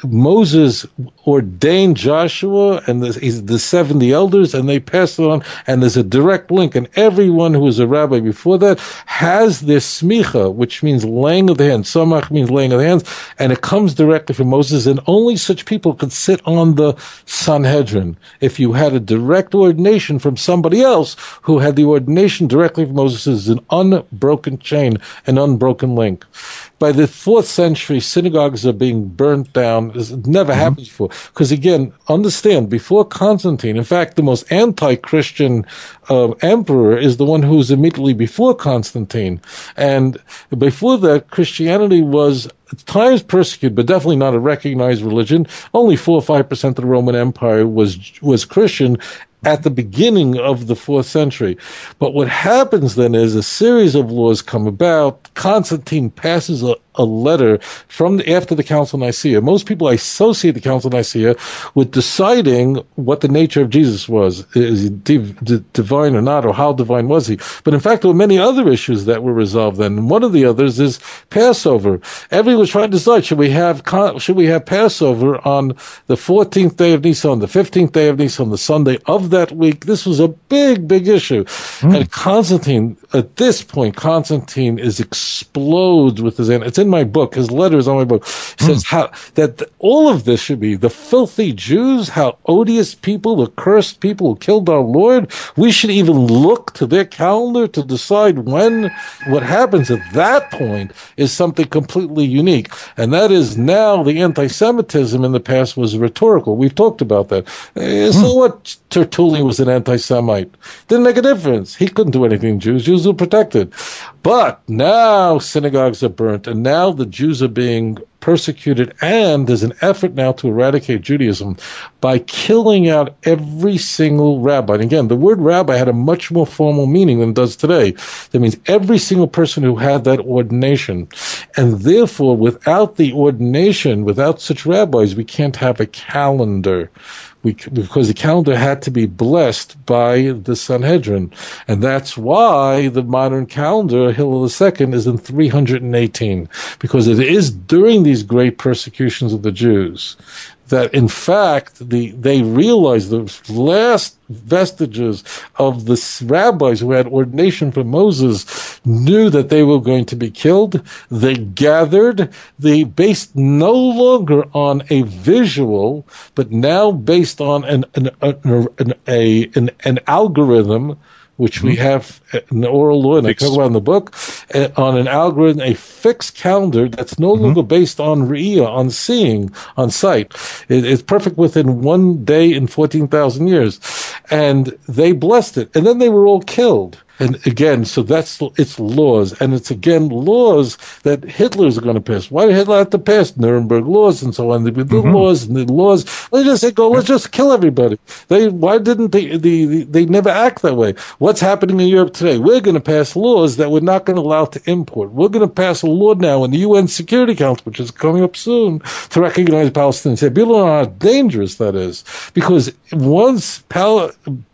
Moses ordained Joshua and the, the seventy elders, and they passed it on, and there's a direct link. And everyone who was a rabbi before that has this smicha, which means laying of the hands. Samach means laying of the hands, and it comes directly from Moses, and only such people could sit on the Sanhedrin. If you had a direct ordination from somebody else who had the ordination directly from Moses, is an unbroken chain, an unbroken link. By the fourth century, synagogues are being burnt down. This never mm-hmm. happened before. Because again, understand, before Constantine, in fact, the most anti-Christian uh, emperor is the one who was immediately before Constantine. And before that, Christianity was at times persecuted, but definitely not a recognized religion. Only four or five percent of the Roman Empire was was Christian at the beginning of the fourth century. But what happens then is a series of laws come about. Constantine passes a, a letter from the, after the Council of Nicaea. Most people associate the Council of Nicaea with deciding what the nature of Jesus was. Is he div, d- divine or not, or how divine was he? But in fact, there were many other issues that were resolved then. And one of the others is Passover. Everyone was trying to decide, should we have should we have Passover on the fourteenth day of Nisan, the fifteenth day of Nisan, the Sunday of that week? This was a big, big issue. Mm. And Constantine, at this point, Constantine is explodes with his, it's in my book, his letter is on my book, he says mm. how that all of this should be the filthy Jews, how odious people, the cursed people who killed our Lord. We should even look to their calendar to decide when. What happens at that point is something completely unique, and that is now the anti-Semitism in the past was rhetorical. We've talked about that. Uh, so what? Tertullian was an anti-Semite. Didn't make a difference. He couldn't do anything. Jews, Jews were protected. But now synagogues are burnt, and now the Jews are being persecuted, and there's an effort now to eradicate Judaism by killing out every single rabbi. And again, the word rabbi had a much more formal meaning than it does today. That means every single person who had that ordination. And therefore, without the ordination, without such rabbis, we can't have a calendar. We, because the calendar had to be blessed by the Sanhedrin. And that's why the modern calendar, Hillel the Second, is in three hundred eighteen. Because it is during these great persecutions of the Jews that, in fact, the they realized the last vestiges of the rabbis who had ordination from Moses knew that they were going to be killed. They gathered. They based no longer on a visual, but now based on an an an, an, a, an, an algorithm, which we have in the oral law, and fixed. I talk about in the book, uh, on an algorithm, a fixed calendar that's no mm-hmm. longer based on re'iyah, on seeing, on sight. It, it's perfect within one day in fourteen thousand years. And they blessed it. And then they were all killed. And again, so that's it's laws, and it's again laws that Hitler's going to pass. Why did Hitler have to pass Nuremberg laws and so on? The mm-hmm. laws and the laws. Let's just say, go. Let's just kill everybody. They why didn't they? The, the they never act that way. What's happening in Europe today? We're going to pass laws that we're not going to allow to import. We're going to pass a law now in the U N Security Council, which is coming up soon, to recognize Palestinians. People don't know how dangerous that is, because once Pal-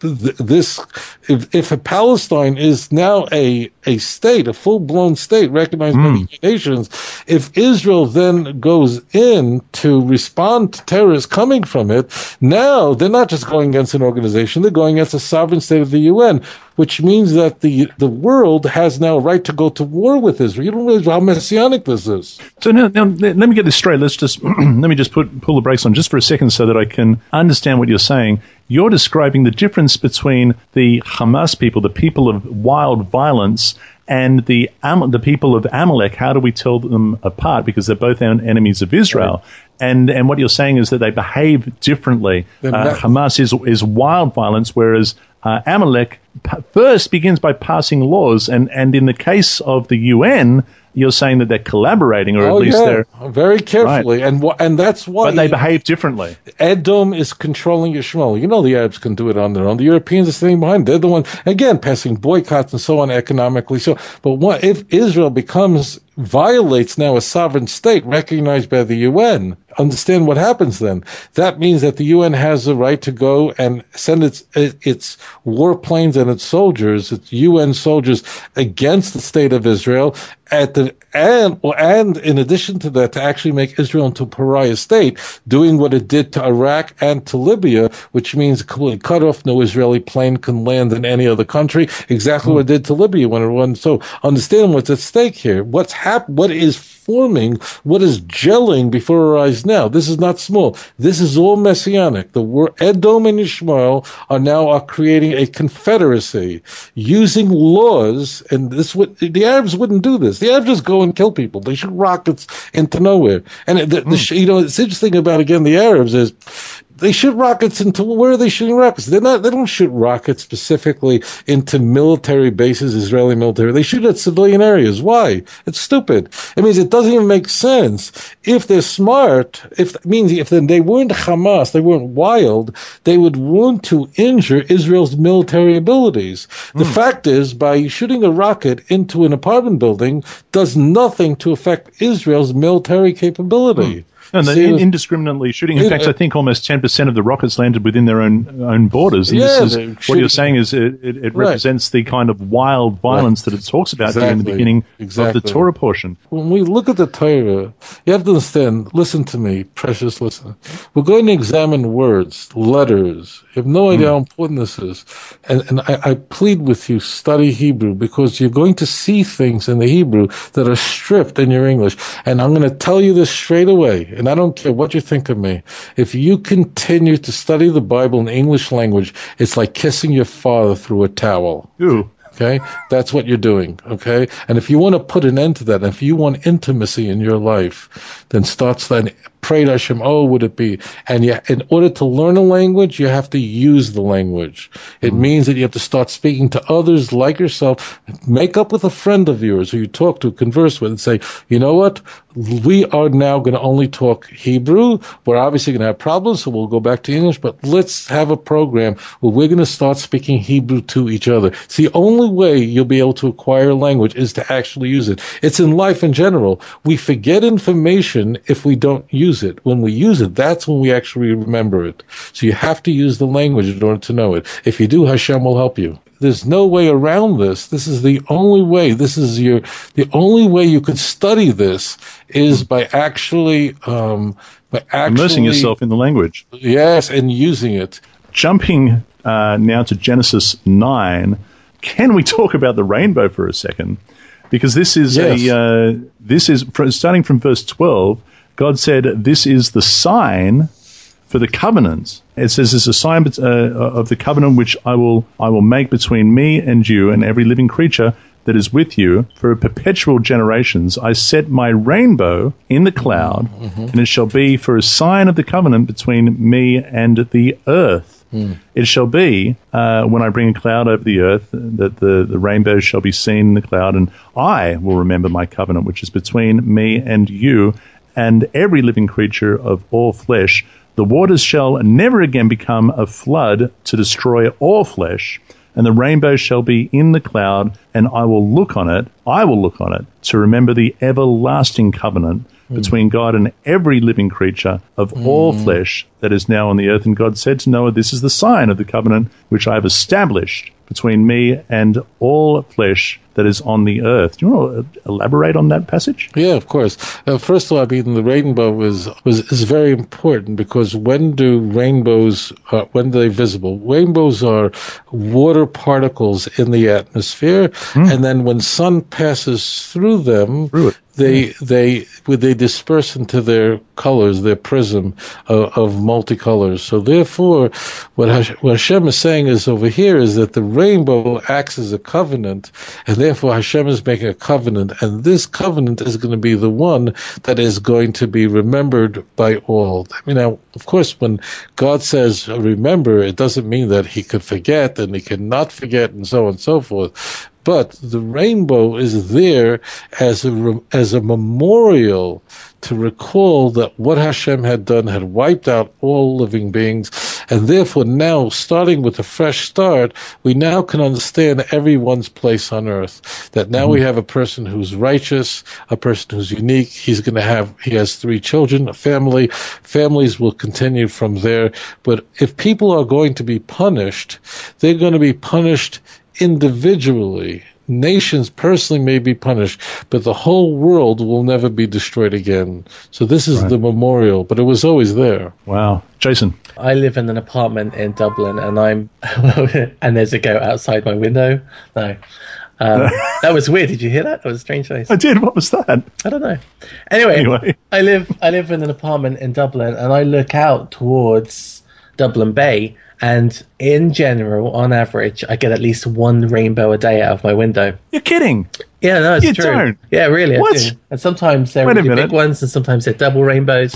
this, if, if a Palestine is now a, a state, a full-blown state recognized mm. by the United Nations, if Israel then goes in to respond to terrorists coming from it, now they're not just going against an organization, they're going against a sovereign state of the U N, which means that the, the world has now a right to go to war with Israel. You don't realize how messianic this is. So now, now let me get this straight. Let's just let me just put pull the brakes on just for a second so that I can understand what you're saying. You're describing the difference between the Hamas people, the people of wild violence, and the Am- the people of Amalek. How do we tell them apart? Because they're both en- enemies of Israel. Right. And and what you're saying is that they behave differently. Uh, Hamas is is wild violence, whereas uh, Amalek p- first begins by passing laws. And, and in the case of the U N, you're saying that they're collaborating, or oh, at least yeah. they're very carefully, right. and wh- and that's why. But they behave differently. Edom is controlling Yishmael. You know the Arabs can do it on their own. The Europeans are staying behind. They're the ones again passing boycotts and so on economically. So, but what if Israel becomes violates now a sovereign state recognized by the U N? Understand what happens then. That means that the U N has the right to go and send its its warplanes and its soldiers, its U N soldiers, against the state of Israel. At the and and in addition to that, to actually make Israel into a pariah state, doing what it did to Iraq and to Libya, which means completely cut off. No Israeli plane can land in any other country. Exactly mm. what it did to Libya when it won. So understand what's at stake here. What's hap- What is forming? What is gelling before our eyes now? This is not small. This is all messianic. The word Edom and Ishmael are now are creating a confederacy using laws, and this would the Arabs wouldn't do this. The Arabs just go and kill people. They shoot rockets into nowhere. And the, the, mm. you know, it's interesting about again the Arabs is They shoot rockets into, where are they shooting rockets? They're not, they don't shoot rockets specifically into military bases, Israeli military. They shoot at civilian areas. Why? It's stupid. It means it doesn't even make sense. If they're smart, if, it means if they weren't Hamas, they weren't wild, they would want to injure Israel's military abilities. Mm. The fact is, by shooting a rocket into an apartment building does nothing to affect Israel's military capability. Mm. No, they're in, indiscriminately shooting. In it, fact, I think almost ten percent of the rockets landed within their own own borders. And yeah, this is, what you're saying is it, it, it right. represents the kind of wild violence right. that it talks about exactly. in the beginning exactly. of the Torah portion. When we look at the Torah, you have to understand, listen to me, precious listener. We're going to examine words, letters. You have no idea mm. how important this is. And, and I, I plead with you, study Hebrew, because you're going to see things in the Hebrew that are stripped in your English. And I'm going to tell you this straight away. And I don't care what you think of me. If you continue to study the Bible in English language, it's like kissing your father through a towel. Ooh. Okay? That's what you're doing. Okay? And if you want to put an end to that, and if you want intimacy in your life, then start studying. Pray to Hashem, oh, would it be? And you, in order to learn a language, you have to use the language. It mm-hmm. means that you have to start speaking to others like yourself. Make up with a friend of yours who you talk to, converse with, and say, you know what? We are now going to only talk Hebrew. We're obviously going to have problems, so we'll go back to English, but let's have a program where we're going to start speaking Hebrew to each other. It's the only way you'll be able to acquire language is to actually use it. It's in life in general. We forget information if we don't use it. When we use it, that's when we actually remember it. So you have to use the language in order to know it. If you do, Hashem will help you. There's no way around this. This is the only way. This is your, the only way you could study this is by actually, um, by actually immersing yourself in the language. Yes, and using it. Jumping uh, now to Genesis nine, can we talk about the rainbow for a second? Because this is yes. a, uh, this is starting from verse twelve. God said, "This is the sign for the covenant." It says, "It's a sign uh, of the covenant which I will I will make between me and you and every living creature that is with you for perpetual generations. I set my rainbow in the cloud, mm-hmm. and it shall be for a sign of the covenant between me and the earth. Mm. It shall be uh, when I bring a cloud over the earth that the, the rainbow shall be seen in the cloud, and I will remember my covenant which is between me and you and every living creature of all flesh. The waters shall never again become a flood to destroy all flesh, and the rainbow shall be in the cloud, and I will look on it, I will look on it, to remember the everlasting covenant mm. between God and every living creature of mm. all flesh that is now on the earth. And God said to Noah, this is the sign of the covenant which I have established between me and all flesh that is on the earth. Do you want to elaborate on that passage? Yeah, of course. Uh, first of all, I mean, the rainbow is, was, is very important, because when do rainbows, uh, when are they visible? Rainbows are water particles in the atmosphere, mm. and then when sun passes through them, through it. They they they disperse into their colors, their prism of, of multicolors. So therefore, what Hashem, what Hashem is saying is over here is that the rainbow acts as a covenant, and therefore Hashem is making a covenant, and this covenant is going to be the one that is going to be remembered by all. I mean, now, of course, when God says remember, it doesn't mean that He could forget and He cannot forget, and so on and so forth. But the rainbow is there as a, as a memorial to recall that what Hashem had done had wiped out all living beings. And therefore now, starting with a fresh start, we now can understand everyone's place on earth. That now mm-hmm. we have a person who's righteous, a person who's unique. He's going to have, he has three children, a family. Families will continue from there. But if people are going to be punished, they're going to be punished individually. Nations personally may be punished, but the whole world will never be destroyed again. So this is right. the memorial, but it was always there. Wow. Jason? I live in an apartment in Dublin, and I'm and there's a goat outside my window. No. Um, that was weird. Did you hear that? That was a strange noise. I did. What was that? I don't know. Anyway, anyway. I live I live in an apartment in Dublin, and I look out towards Dublin Bay, and in general, on average, I get at least one rainbow a day out of my window. You're kidding? Yeah, no, it's you true. Don't. Yeah, really. What? I do. And sometimes they're Wait really big ones, and sometimes they're double rainbows.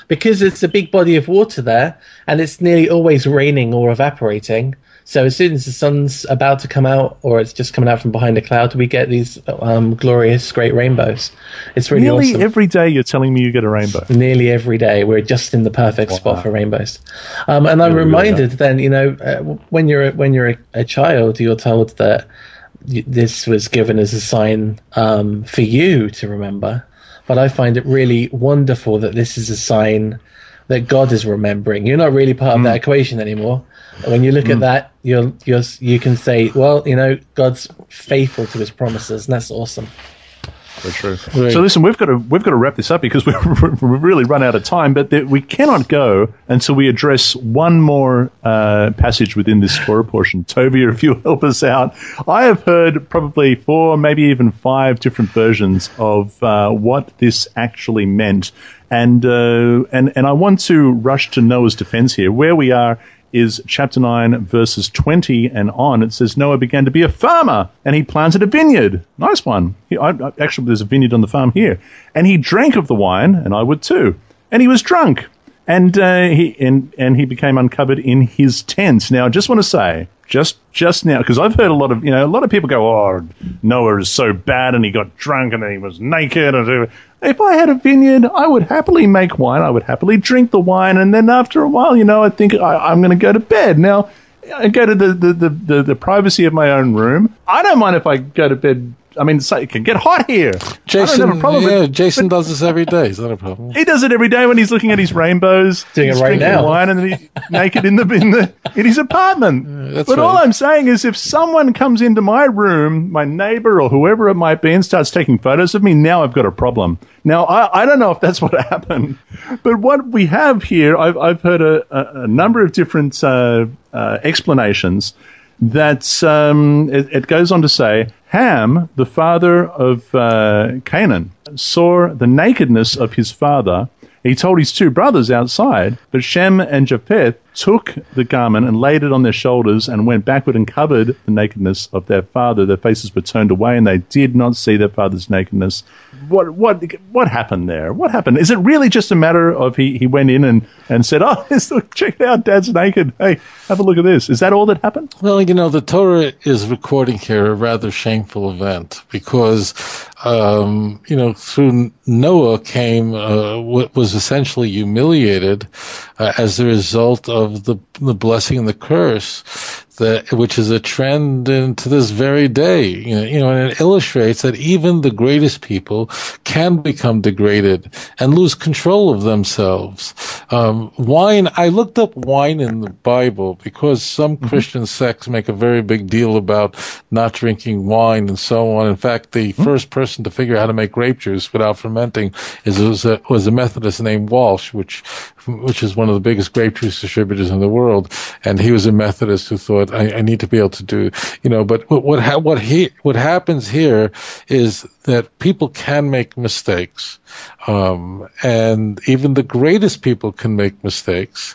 because it's a big body of water there, and it's nearly always raining or evaporating. So as soon as the sun's about to come out, or it's just coming out from behind a cloud, we get these um, glorious, great rainbows. It's really Nearly awesome. every day you're telling me you get a rainbow. Nearly every day. We're just in the perfect Wow. spot for rainbows. Um, and I'm Really, really reminded then, you know, uh, when you're when you're a, a child, you're told that y- this was given as a sign um, for you to remember. But I find it really wonderful that this is a sign that God is remembering. You're not really part of Mm. that equation anymore. When you look Mm. at that, you're, you're, you can say, well, you know, God's faithful to his promises, and that's awesome. Very true. Right. So listen, we've got to we've got to wrap this up because we've, we've really run out of time. But there, we cannot go until we address one more uh, passage within this Torah portion. Toby, if you help us out, I have heard probably four, maybe even five different versions of uh, what this actually meant, and uh, and and I want to rush to Noah's defense here. Where we are is chapter nine, verses twenty and on. It says, Noah began to be a farmer, and he planted a vineyard. Nice one. He, I, I, actually, there's a vineyard on the farm here. And he drank of the wine, and I would too. And he was drunk, and uh, he and, and he became uncovered in his tent. Now, I just want to say, just just now, because I've heard a lot of, you know, a lot of people go, oh, Noah is so bad, and he got drunk, and he was naked. And if I had a vineyard, I would happily make wine. I would happily drink the wine, and then after a while, you know, I think I, I'm going to go to bed. Now, I go to the, the, the, the, the privacy of my own room. I don't mind if I go to bed. I mean, so it can get hot here. Jason, I don't have a problem yeah, with, Jason does this every day. Is that a problem? he does it every day when he's looking at his rainbows. Doing it he's right drinking now. wine, and then he's naked in the in the in his apartment. that's but right. all I'm saying is, if someone comes into my room, my neighbor or whoever it might be, and starts taking photos of me, now I've got a problem. Now I, I don't know if that's what happened, but what we have here, I've I've heard a, a, a number of different uh, uh, explanations. That um, it, it goes on to say, Ham, the father of uh, Canaan, saw the nakedness of his father. He told his two brothers outside, but Shem and Japheth took the garment and laid it on their shoulders and went backward and covered the nakedness of their father. Their faces were turned away, and they did not see their father's nakedness. What what what happened there? What happened? Is it really just a matter of he, he went in and, and said, oh, look, check it out, Dad's naked. Hey, have a look at this. Is that all that happened? Well, you know, the Torah is recording here a rather shameful event because, um, you know, through Noah came uh, what was essentially humiliated uh, as a result of the the blessing and the curse, that which is a trend into this very day. You know, you know, and it illustrates that even the greatest people can become degraded and lose control of themselves. Um, wine, I looked up wine in the Bible because some mm-hmm. Christian sects make a very big deal about not drinking wine and so on. In fact, the mm-hmm. first person to figure out how to make grape juice without fermenting is was a, was a Methodist named Walsh, which which is one of the biggest grape juice distributors in the world. And he was a Methodist who thought, I, I need to be able to do, you know, but what what ha- what he what happens here is that people can make mistakes, um, and even the greatest people can make mistakes,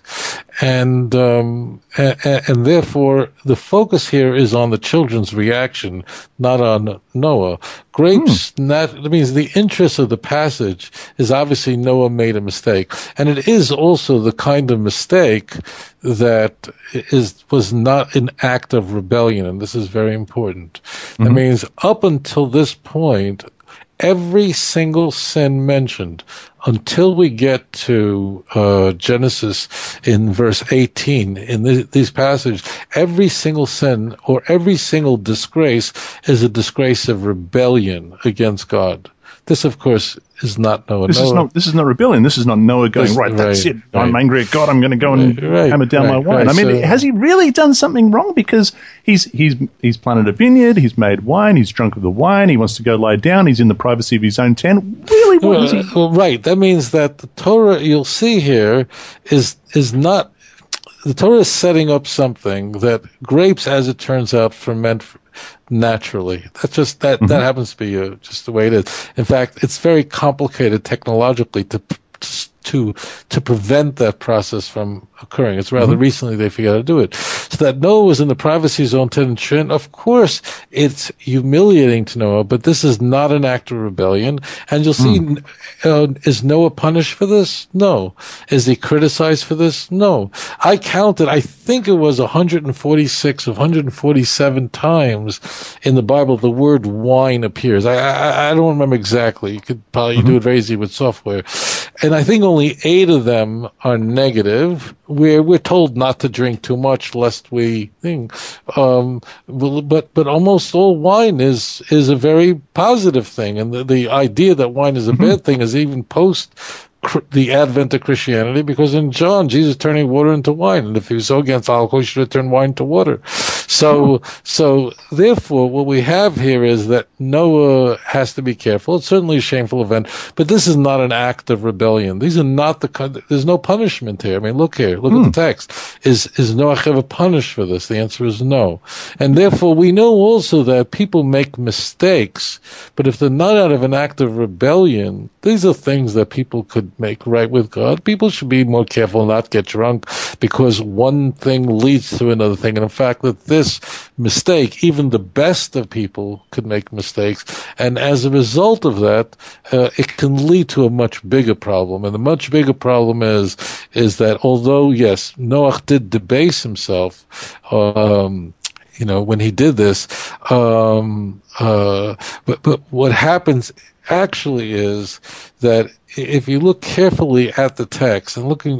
and um, and, and therefore the focus here is on the children's reaction, not on Noah. Grapes, hmm. not, that means the interest of the passage is obviously Noah made a mistake, and it is also the kind of mistake that is was not an act of rebellion, and this is very important. Mm-hmm. That means up until this point, every single sin mentioned, until we get to uh, Genesis in verse eighteen, in the, these passages, every single sin or every single disgrace is a disgrace of rebellion against God. This, of course, is not Noah. This Noah. is not. This is not rebellion. This is not Noah going, This- right, that's right, it. right. I'm angry at God. I'm going to go and Right, right, hammer down my right, wine. right. I mean, So- has he really done something wrong? Because he's he's he's planted a vineyard. He's made wine. He's drunk of the wine. He wants to go lie down. He's in the privacy of his own tent. Really, what Well, is he? well, right. That means that the Torah you'll see here is is not. The Torah is setting up something that grapes, as it turns out, ferment naturally. That's just that Mm-hmm. that happens to be uh, just the way it is. In fact, it's very complicated technologically to to to prevent that process from occurring. It's rather Mm-hmm. recently they figured out how to do it. So that Noah was in the privacy zone ten Shin. Of course, it's humiliating to Noah, but this is not an act of rebellion. And you'll see, Mm. uh, is Noah punished for this? No. Is he criticized for this? No. I counted, I think it was one hundred forty-six of one hundred forty-seven times in the Bible the word wine appears. I I, I don't remember exactly. You could probably Mm-hmm. do it very easy with software. And I think only eight of them are negative, where we're told not to drink too much lest we think. Um, but but almost all wine is is a very positive thing, and the, the idea that wine is a Mm-hmm. bad thing is even post the advent of Christianity, because in John, Jesus turning water into wine, and if he was so against alcohol, he should have turned wine to water. So, so therefore, what we have here is that Noah has to be careful. It's certainly a shameful event, but this is not an act of rebellion. These are not the kind. There's no punishment here. I mean, look here, look Hmm. at the text. Is is Noah ever punished for this? The answer is no. And therefore, we know also that people make mistakes, but if they're not out of an act of rebellion, these are things that people could make right with God. People should be more careful not get drunk, because one thing leads to another thing. And in fact, that this mistake, even the best of people could make mistakes. And as a result of that, uh, it can lead to a much bigger problem. And the much bigger problem is, is that although, yes, Noah did debase himself, um, you know, when he did this, um, uh, but, but what happens actually is that if you look carefully at the text and looking,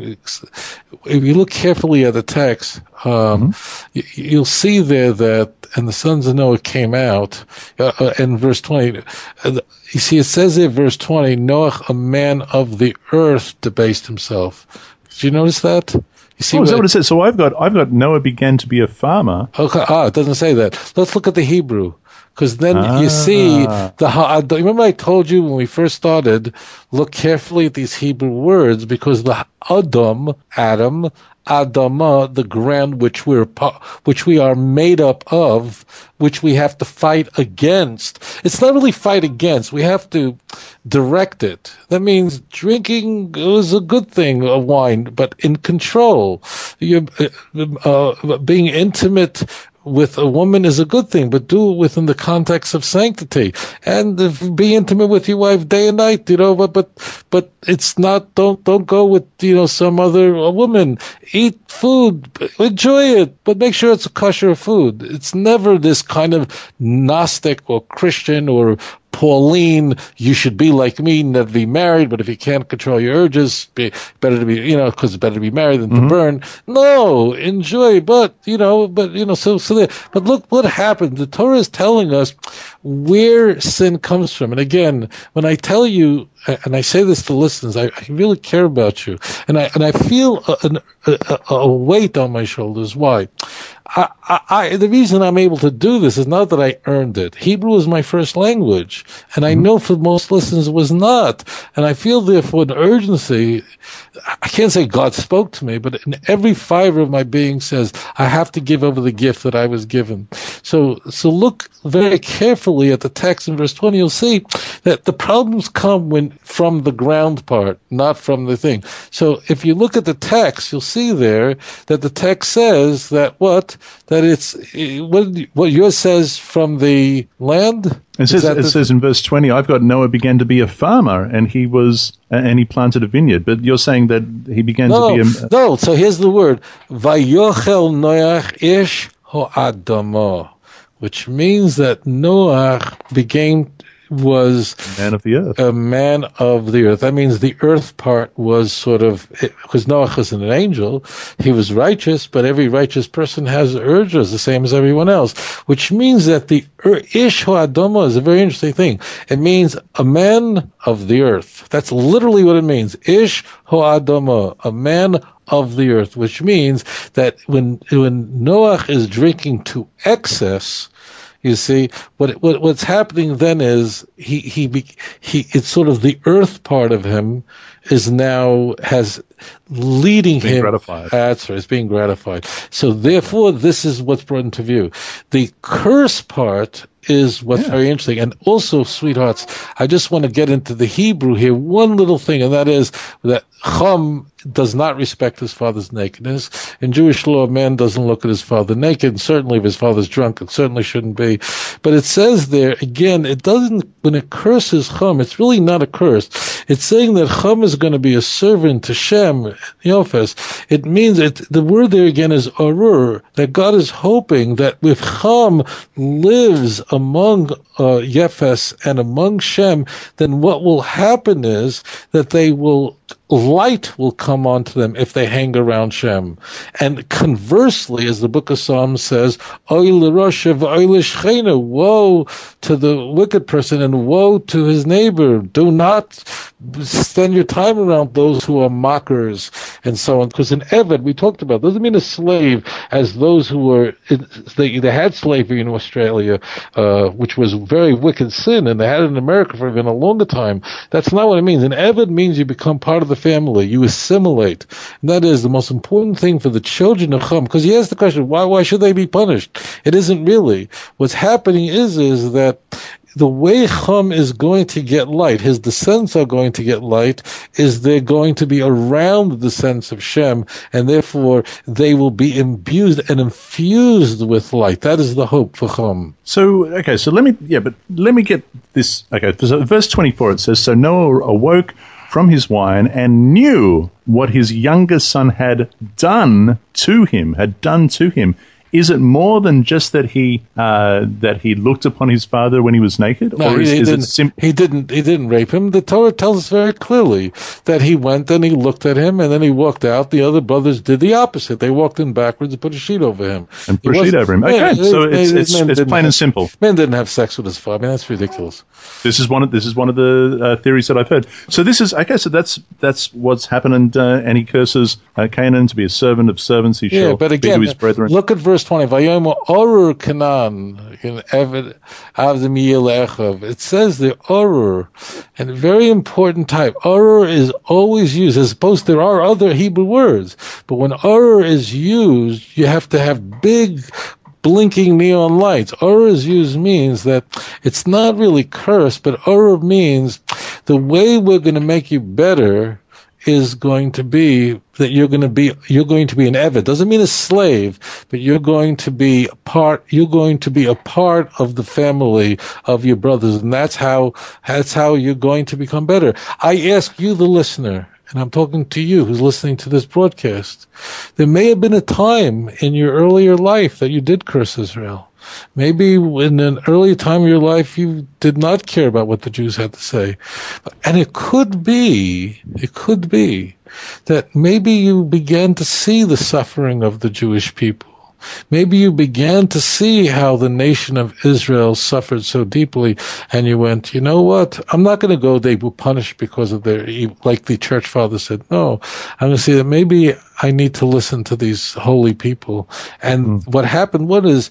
if you look carefully at the text, um, mm-hmm. you, you'll see there that, and the sons of Noah came out, uh, uh, in verse twenty, uh, you see it says there, verse twenty, Noah, a man of the earth, debased himself. Did you notice that? You see oh, what, is that what it says? So I've got, I've got Noah began to be a farmer. Okay, ah, it doesn't say that. Let's look at the Hebrew. Because then ah. you see the. Remember, I told you when we first started, look carefully at these Hebrew words, because the Adam, Adam, Adama, the ground which we're which we are made up of, which we have to fight against. It's not really fight against. We have to direct it. That means drinking is a good thing, a wine, but in control. You're uh, uh, being intimate with a woman is a good thing, but do it within the context of sanctity. And if, be intimate with your wife day and night, you know, but, but, but it's not, don't, don't go with, you know, some other woman. Eat food, enjoy it, but make sure it's a kosher food. It's never this kind of Gnostic or Christian or Pauline, you should be like me, never be married, but if you can't control your urges, be better to be, you know, because it's better to be married than mm-hmm. to burn. No, enjoy, but, you know, but, you know, so, so there, but look what happened. The Torah is telling us where sin comes from. And again, when I tell you, and I say this to listeners, I, I really care about you, and I, and I feel a, a, a weight on my shoulders. Why? I, I, I, the reason I'm able to do this is not that I earned it. Hebrew is my first language, and I know for most listeners it was not. And I feel therefore an urgency. I can't say God spoke to me, but in every fiber of my being says I have to give over the gift that I was given. So, so look very carefully at the text in verse twenty. You'll see that the problems come when from the ground part, not from the thing. So if you look at the text, you'll see there that the text says that what? That it's, what, what yours says from the land? It says, it the, says in verse twenty, I've got Noah began to be a farmer, and he was, and he planted a vineyard. But you're saying that he began no, to be a... No, so here's the word. Vayochel Noach ish ho'adamo, which means that Noah became, was man of the earth. A man of the earth. That means the earth part was sort of, because Noah wasn't an angel, he was righteous, but every righteous person has urges, the same as everyone else, which means that the Ish Ho'adama is a very interesting thing. It means a man of the earth. That's literally what it means. Ish Ho'adama, a man of the earth, which means that when, when Noah is drinking to excess, you see, what, what what's happening then is he he he it's sort of the earth part of him is now has leading being him. Gratified. That's right, it's being gratified. So therefore, this is what's brought into view. The curse part is what's Yeah. very interesting. And also, sweethearts, I just want to get into the Hebrew here, one little thing, and that is that Chum does not respect his father's nakedness. In Jewish law, a man doesn't look at his father naked. Certainly, if his father's drunk, it certainly shouldn't be. But it says there, again, it doesn't, when it curses Chum, it's really not a curse. It's saying that Chum is going to be a servant to Shem, Yofes. It means, it, the word there again is arur, that God is hoping that if Chum lives among uh, Yefes and among Shem, then what will happen is that they will, light will come onto them if they hang around Shem. And conversely, as the book of Psalms says, Oy l'roshev, oy l'shchena, woe to the wicked person and woe to his neighbor. Do not spend your time around those who are mockers and so on. Because an Eved, we talked about, doesn't mean a slave as those who were, they, they had slavery in Australia, uh, which was very wicked sin, and they had it in America for even a longer time. That's not what it means. An Eved means you become part of the family, you assimilate. And that is the most important thing for the children of Chum, because he asked the question, why why should they be punished? It isn't really. What's happening is is that the way Chum is going to get light, his descendants are going to get light, is they're going to be around the descendants of Shem, and therefore they will be imbued and infused with light. That is the hope for Chum. So, okay, so let me, yeah, but let me get this, okay, so verse twenty-four, it says, so Noah awoke from his wine and knew what his younger son had done to him, had done to him. Is it more than just that he uh, that he looked upon his father when he was naked, No, or is, he, he is it didn't. sim- he didn't. He didn't rape him. The Torah tells us very clearly that he went and he looked at him, and then he walked out. The other brothers did the opposite. They walked in backwards and put a sheet over him. and put a sheet over him? Okay, Yeah, so they- it's they- it's, men it's didn't plain have- and simple. Men didn't have sex with his father. I mean, that's ridiculous. This is one of this is one of the uh, theories that I've heard. So this is okay. So that's that's what's happened, and, uh, and he curses uh, Canaan to be a servant of servants. He Yeah, shall but be again, to his brethren. look at verse twenty. Vayomer orur Canaan in Eved Avdim Yelechav. It says the orur, and a very important type. Orur is always used, as opposed to there are other Hebrew words, but when orur is used, you have to have big blinking neon lights. Orur is used means that it's not really curse, but orur means the way we're going to make you better is going to be that you're going to be you're going to be an Eved. Doesn't mean a slave, but you're going to be a part you're going to be a part of the family of your brothers, and that's how that's how you're going to become better. I ask you, the listener, and I'm talking to you who's listening to this broadcast, there may have been a time in your earlier life that you did curse Israel. Maybe in an early time of your life you did not care about what the Jews had to say. And it could be, it could be that maybe you began to see the suffering of the Jewish people. Maybe you began to see how the nation of Israel suffered so deeply, and you went, you know what? I'm not going to go, they were punished because of their evil, like the church father said. No, I'm going to say that maybe I need to listen to these holy people. And mm. what happened, what is,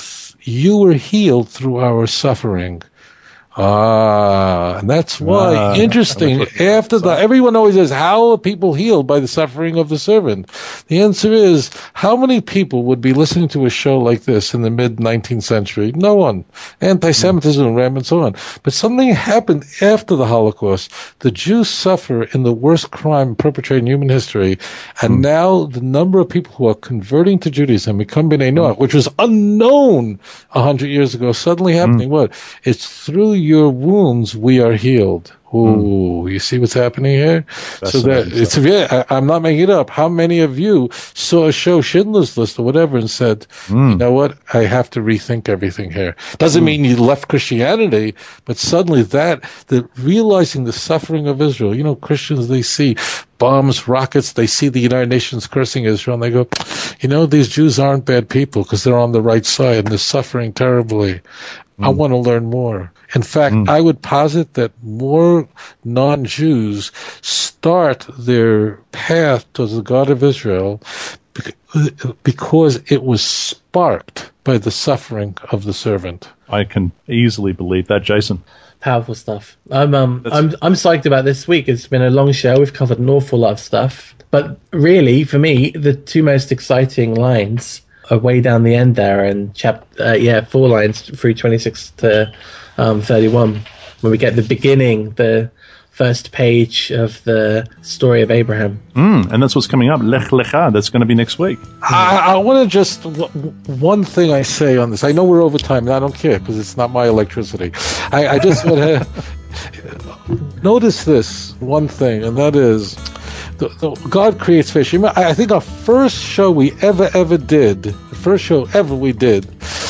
you were healed through our suffering. Ah, and that's why, uh, interesting, after the, everyone always says, how are people healed by the suffering of the servant? The answer is, how many people would be listening to a show like this in the mid-nineteenth century? No one. Anti-Semitism mm. and so on. But something happened after the Holocaust. The Jews suffer in the worst crime perpetrated in human history, and mm. now the number of people who are converting to Judaism, become B'nai Noach, which was unknown a hundred years ago, suddenly happening. Mm. What? It's through your wounds we are healed. Ooh, mm. you see what's happening here? That's so that it's yeah, I, I'm not making it up. How many of you saw a show, Schindler's List or whatever, and said, mm. you know what, I have to rethink everything here. Doesn't mm. mean you left Christianity, but suddenly that, the realizing the suffering of Israel, you know, Christians, they see bombs, rockets, they see the United Nations cursing Israel, and they go, you know, these Jews aren't bad people because they're on the right side and they're suffering terribly. Mm. I want to learn more. In fact, mm. I would posit that more non-Jews start their path to the God of Israel because it was sparked by the suffering of the servant. I can easily believe that, Jason. Powerful stuff. I'm um I'm I'm psyched about this week. It's been a long show. We've covered an awful lot of stuff. But really, for me, the two most exciting lines uh, way down the end there, and chap, uh, yeah, four lines through twenty-six to um, thirty-one, when we get the beginning, the first page of the story of Abraham. Mm, and that's what's coming up, Lech Lecha. That's going to be next week. I, I want to just, w- one thing I say on this. I know we're over time, and I don't care because it's not my electricity. I, I just want to notice this one thing, and that is, the, the, God creates fish. You know, I, I think our first show we ever, ever did, the first show ever we did,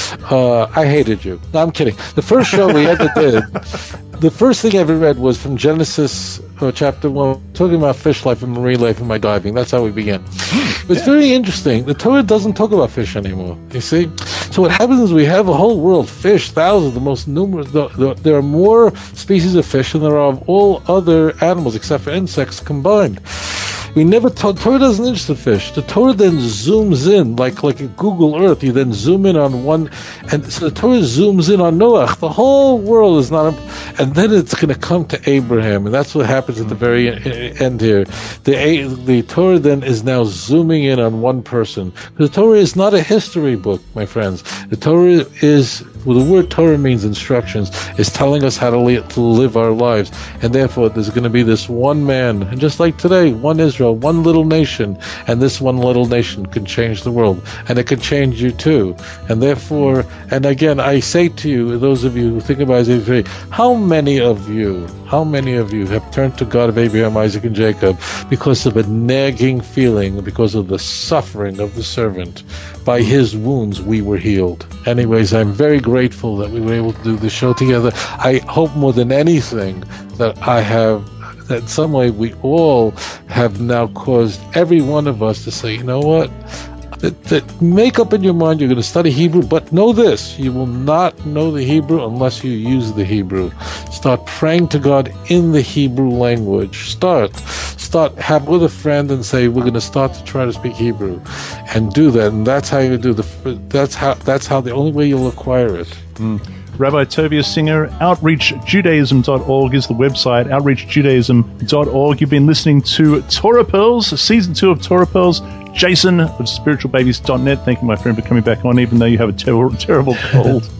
uh, I hated you. No, I'm kidding. The first show we ever did, the first thing I ever read was from Genesis uh, chapter one, talking about fish life and marine life and my diving. That's how we began. It's very interesting. The Torah doesn't talk about fish anymore, you see? So what happens is we have a whole world, fish, thousands, the most numerous, the, the, there are more species of fish than there are of all other animals except for insects combined. We never told, Torah doesn't interest in fish. The Torah then zooms in, like like a Google Earth, you then zoom in on one, and so the Torah zooms in on Noach. The whole world is not, and then it's going to come to Abraham, and that's what happens at the very end here. The the Torah then is now zooming in on one person. The Torah is not a history book, my friends. The Torah is, well, the word Torah means instructions, is telling us how to, li- to live our lives, and therefore there's going to be this one man, and just like today, one Israel, one little nation, and this one little nation can change the world, and it can change you too. And therefore, and again, I say to you, those of you who think about Isaiah fifty-three, how many of you, how many of you have turned to God of Abraham, Isaac, and Jacob because of a nagging feeling, because of the suffering of the servant? By his wounds we were healed. Anyways, I'm very grateful that we were able to do the show together. I hope more than anything that I have, that in some way we all have now caused every one of us to say, you know what, that, that make up in your mind you're going to study Hebrew, but know this, you will not know the Hebrew unless you use the Hebrew. Start praying to God in the Hebrew language. Start. Start, have with a friend and say, we're going to start to try to speak Hebrew, and do that. And that's how you do the, that's how, that's how the only way you'll acquire it. Mm. Rabbi Tovia Singer, outreach judaism dot org is the website, outreach judaism dot org. You've been listening to Torah Pearls, Season two of Torah Pearls. Jason of spiritual babies dot net, thank you, my friend, for coming back on, even though you have a ter- terrible cold.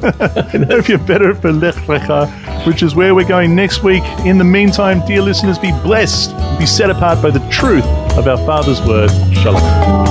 And hope you're better for Lech Lecha, which is where we're going next week. In the meantime, dear listeners, be blessed, be set apart by the truth of our Father's word. Shalom.